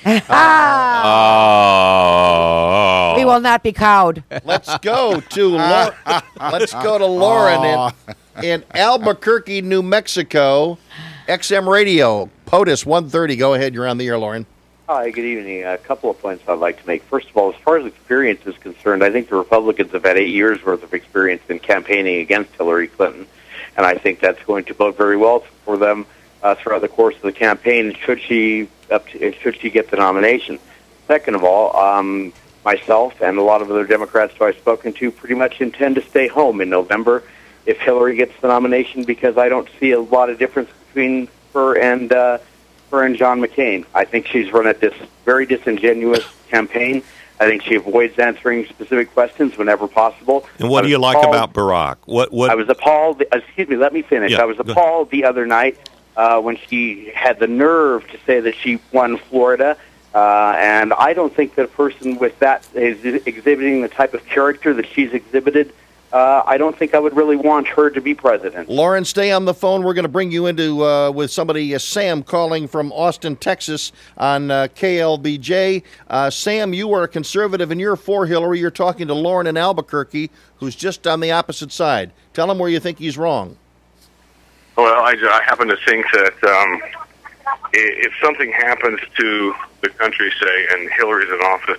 E: Oh.
D: We will not be cowed.
A: Let's go to Lau- let's go to Lauren in, in Albuquerque, New Mexico. X M Radio, POTUS one thirty. Go ahead, you're on the air, Lauren.
M: Hi, good evening. A couple of points I'd like to make. First of all, as far as experience is concerned, I think the Republicans have had eight years' worth of experience in campaigning against Hillary Clinton, and I think that's going to bode very well for them uh, throughout the course of the campaign. Should she up to, should she get the nomination? Second of all, um, myself and a lot of other Democrats who I've spoken to pretty much intend to stay home in November if Hillary gets the nomination, because I don't see a lot of difference between her and uh, her and John McCain. I think she's run at this very disingenuous campaign. I think she avoids answering specific questions whenever possible.
E: And what
M: I
E: do you
M: was
E: like
M: appalled-
E: about Barack? What what
M: I was appalled. Excuse me, let me finish.
E: Yeah,
M: I was
E: go ahead.
M: appalled the other night uh, when she had the nerve to say that she won Florida. Uh, and I don't think that a person with that is exhibiting the type of character that she's exhibited. Uh, I don't think I would really want her to be president.
A: Lauren, stay on the phone. We're going to bring you into uh, with somebody, uh, Sam, calling from Austin, Texas, on uh, K L B J. Uh, Sam, you are a conservative, and you're for Hillary. You're talking to Lauren in Albuquerque, who's just on the opposite side. Tell him where you think he's wrong.
V: Well, I, I happen to think that um, i- if something happens to the country, say, and Hillary's in office,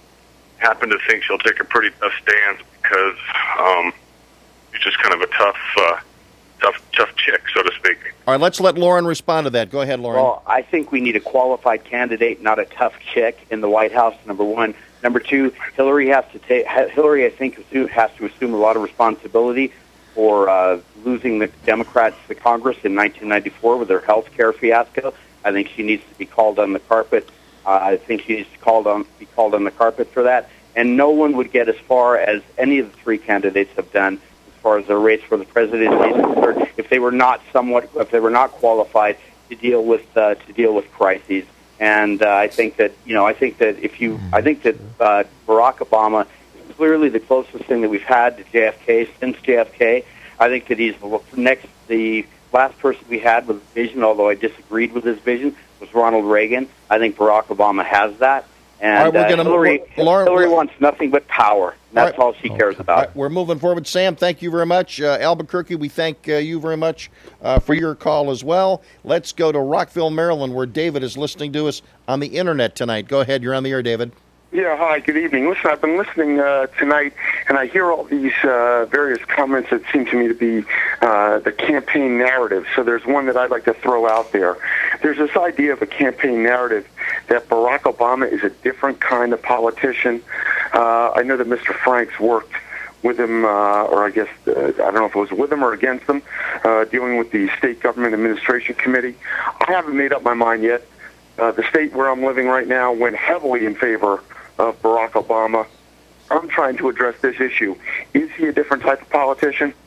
V: I happen to think she'll take a pretty tough stance because um, she's just kind of a tough, uh, tough, tough chick, so to speak.
A: All right, let's let Lauren respond to that. Go ahead, Lauren.
M: Well, I think we need a qualified candidate, not a tough chick, in the White House. Number one. Number two, Hillary has to take. Hillary, I think, assume, has to assume a lot of responsibility for uh, losing the Democrats to Congress in nineteen ninety-four with their health care fiasco. I think she needs to be called on the carpet. Uh, I think she needs to called on, be called on the carpet for that. And no one would get as far as any of the three candidates have done as far as their race for the presidency is concerned if they were not somewhat, if they were not qualified to deal with uh, to deal with crises. And uh, I think that you know, I think that if you, I think that uh, Barack Obama is clearly the closest thing that we've had to J F K since J F K. I think that he's the next, the last person we had with a vision, although I disagreed with his vision, was Ronald Reagan. I think Barack Obama has that. And
A: All right, we're
M: uh,
A: gonna-
M: Hillary,
A: Lauren-
M: Hillary wants nothing but power. That's all she cares
A: All
M: about.
A: right, we're moving forward. Sam, thank you very much. Uh, Albuquerque, we thank uh, you very much uh, for your call as well. Let's go to Rockville, Maryland, where David is listening to us on the internet tonight. Go ahead. You're on the air, David.
W: Yeah, hi, good evening. Listen, I've been listening uh, tonight, and I hear all these uh, various comments that seem to me to be uh, the campaign narrative. So there's one that I'd like to throw out there. There's this idea of a campaign narrative that Barack Obama is a different kind of politician. Uh, I know that Mister Franks worked with him, uh, or I guess uh, I don't know if it was with him or against him, uh, dealing with the State Government Administration Committee. I haven't made up my mind yet. Uh, the state where I'm living right now went heavily in favor of Barack Obama. I'm trying to address this issue. Is he a different type of politician?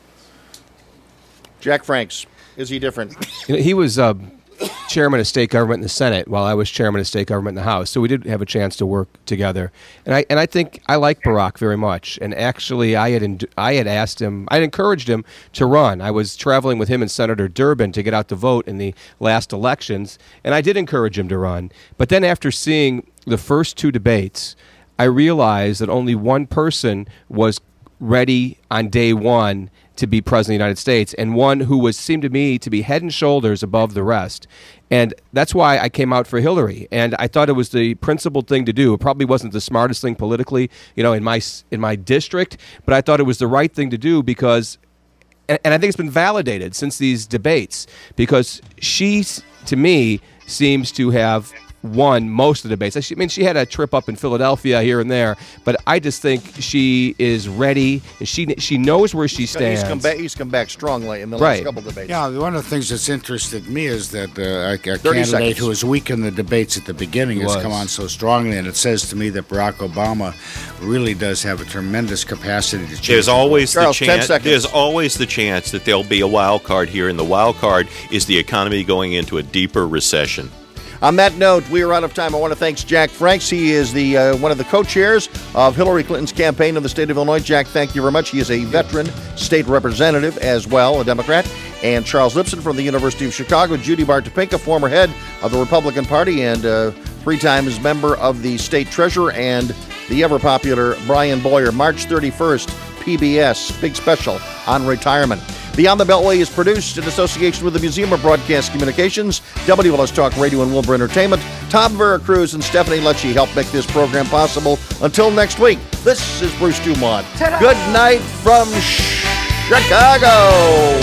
A: Jack Franks, is he different?
B: You know, he was uh, chairman of state government in the Senate while I was chairman of state government in the House, so we did have a chance to work together. And I and I think I like Barack very much. And actually, I had ind- I had asked him, I had encouraged him to run. I was traveling with him and Senator Durbin to get out to vote in the last elections, and I did encourage him to run. But then after seeing the first two debates, I realized that only one person was ready on day one to be president of the United States, and one who was seemed to me to be head and shoulders above the rest. And that's why I came out for Hillary. And I thought it was the principled thing to do. It probably wasn't the smartest thing politically, you know, in my in my district, but I thought it was the right thing to do because, and, and I think it's been validated since these debates, because she, to me, seems to have won most of the debates. I mean, she had a trip up in Philadelphia here and there, but I just think she is ready. And she she knows where she stands.
A: He's come back, he's come back strongly in the
B: right.
A: last couple of debates.
C: Yeah, one of the things that's interested me is that uh, a, a
A: thirty
C: candidate
A: seconds.
C: who was weak in the debates at the beginning
A: He
C: has
A: was.
C: come on so strongly, and it says to me that Barack Obama really does have a tremendous capacity to change.
E: There's always
C: Charles,
E: the
C: ten
E: chance.
C: seconds.
E: There's always the chance that there'll be a wild card here, and the wild card is the economy going into a deeper recession.
A: On that note, we are out of time. I want to thank Jack Franks. He is the uh, one of the co-chairs of Hillary Clinton's campaign in the state of Illinois. Jack, thank you very much. He is a veteran state representative as well, a Democrat. And Charles Lipson from the University of Chicago. Judy Bartopinka, former head of the Republican Party and uh, three times member of the state treasurer. And the ever-popular Brian Boyer. March thirty-first, P B S, big special on retirement. Beyond the Beltway is produced in association with the Museum of Broadcast Communications, W L S Talk Radio and Wilbur Entertainment. Tom Veracruz and Stephanie Lecce help make this program possible. Until next week, this is Bruce Dumont.
N: Ta-da!
A: Good night from Chicago.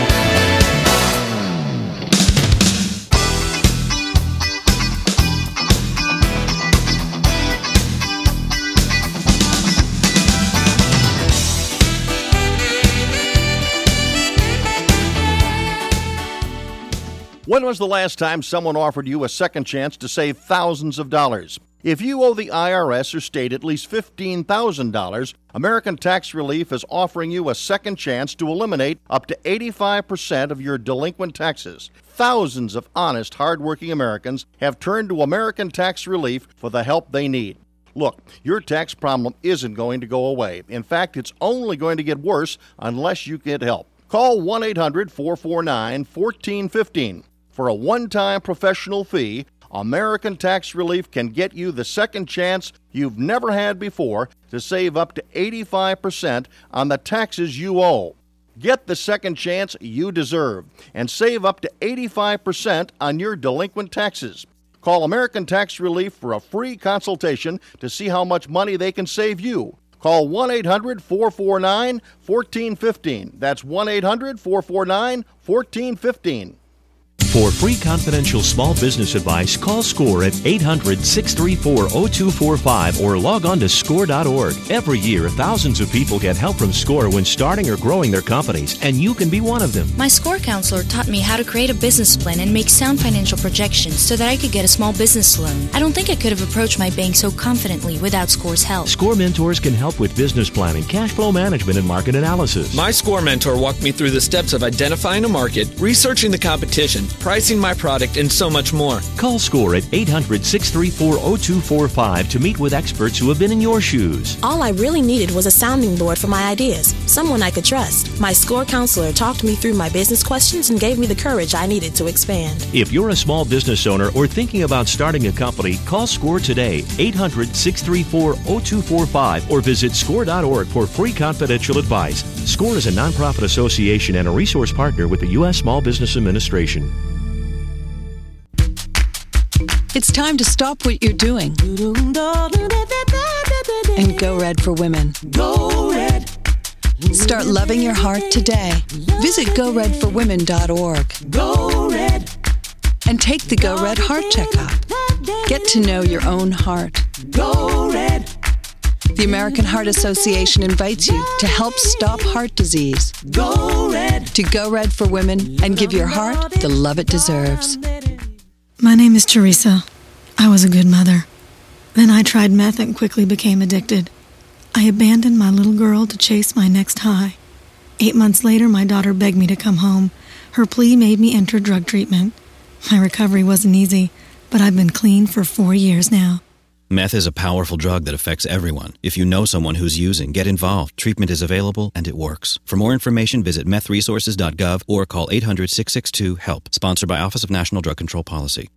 A: When was the last time someone offered you a second chance to save thousands of dollars? If you owe the I R S or state at least fifteen thousand dollars, American Tax Relief is offering you a second chance to eliminate up to eighty-five percent of your delinquent taxes. Thousands of honest, hardworking Americans have turned to American Tax Relief for the help they need. Look, your tax problem isn't going to go away. In fact, it's only going to get worse unless you get help. Call one eight hundred four four nine one four one five. For a one-time professional fee, American Tax Relief can get you the second chance you've never had before to save up to eighty-five percent on the taxes you owe. Get the second chance you deserve and save up to eighty-five percent on your delinquent taxes. Call American Tax Relief for a free consultation to see how much money they can save you. Call one eight hundred four four nine one four one five. That's one eight hundred four four nine one four one five.
I: For free confidential small business advice, call SCORE at eight hundred six three four zero two four five or log on to score dot org. Every year, thousands of people get help from SCORE when starting or growing their companies, and you can be one of them.
J: My SCORE counselor taught me how to create a business plan and make sound financial projections so that I could get a small business loan. I don't think I could have approached my bank so confidently without SCORE's help.
I: SCORE mentors can help with business planning, cash flow management, and market analysis.
K: My SCORE mentor walked me through the steps of identifying a market, researching the competition, pricing my product, and so much more.
I: Call SCORE at eight hundred six three four zero two four five to meet with experts who have been in your shoes.
L: All I really needed was a sounding board for my ideas, someone I could trust. My SCORE counselor talked me through my business questions and gave me the courage I needed to expand.
I: If you're a small business owner or thinking about starting a company, call SCORE today, eight hundred six three four zero two four five, or visit score dot org for free confidential advice. SCORE is a nonprofit association and a resource partner with the U S Small Business Administration.
G: It's time to stop what you're doing and go red for women.
N: Go red.
G: Start loving your heart today. Visit go red for women dot org.
N: Go red.
G: And take the Go Red Heart Checkup. Get to know your own heart.
N: Go red.
G: The American Heart Association invites you to help stop heart disease.
N: Go Red.
G: To Go Red for Women and give your heart the love it deserves.
F: My name is Teresa. I was a good mother. Then I tried meth and quickly became addicted. I abandoned my little girl to chase my next high. Eight months later, my daughter begged me to come home. Her plea made me enter drug treatment. My recovery wasn't easy, but I've been clean for four years now.
O: Meth is a powerful drug that affects everyone. If you know someone who's using, get involved. Treatment is available and it works. For more information, visit meth resources dot gov or call eight hundred, six six two, HELP. Sponsored by Office of National Drug Control Policy.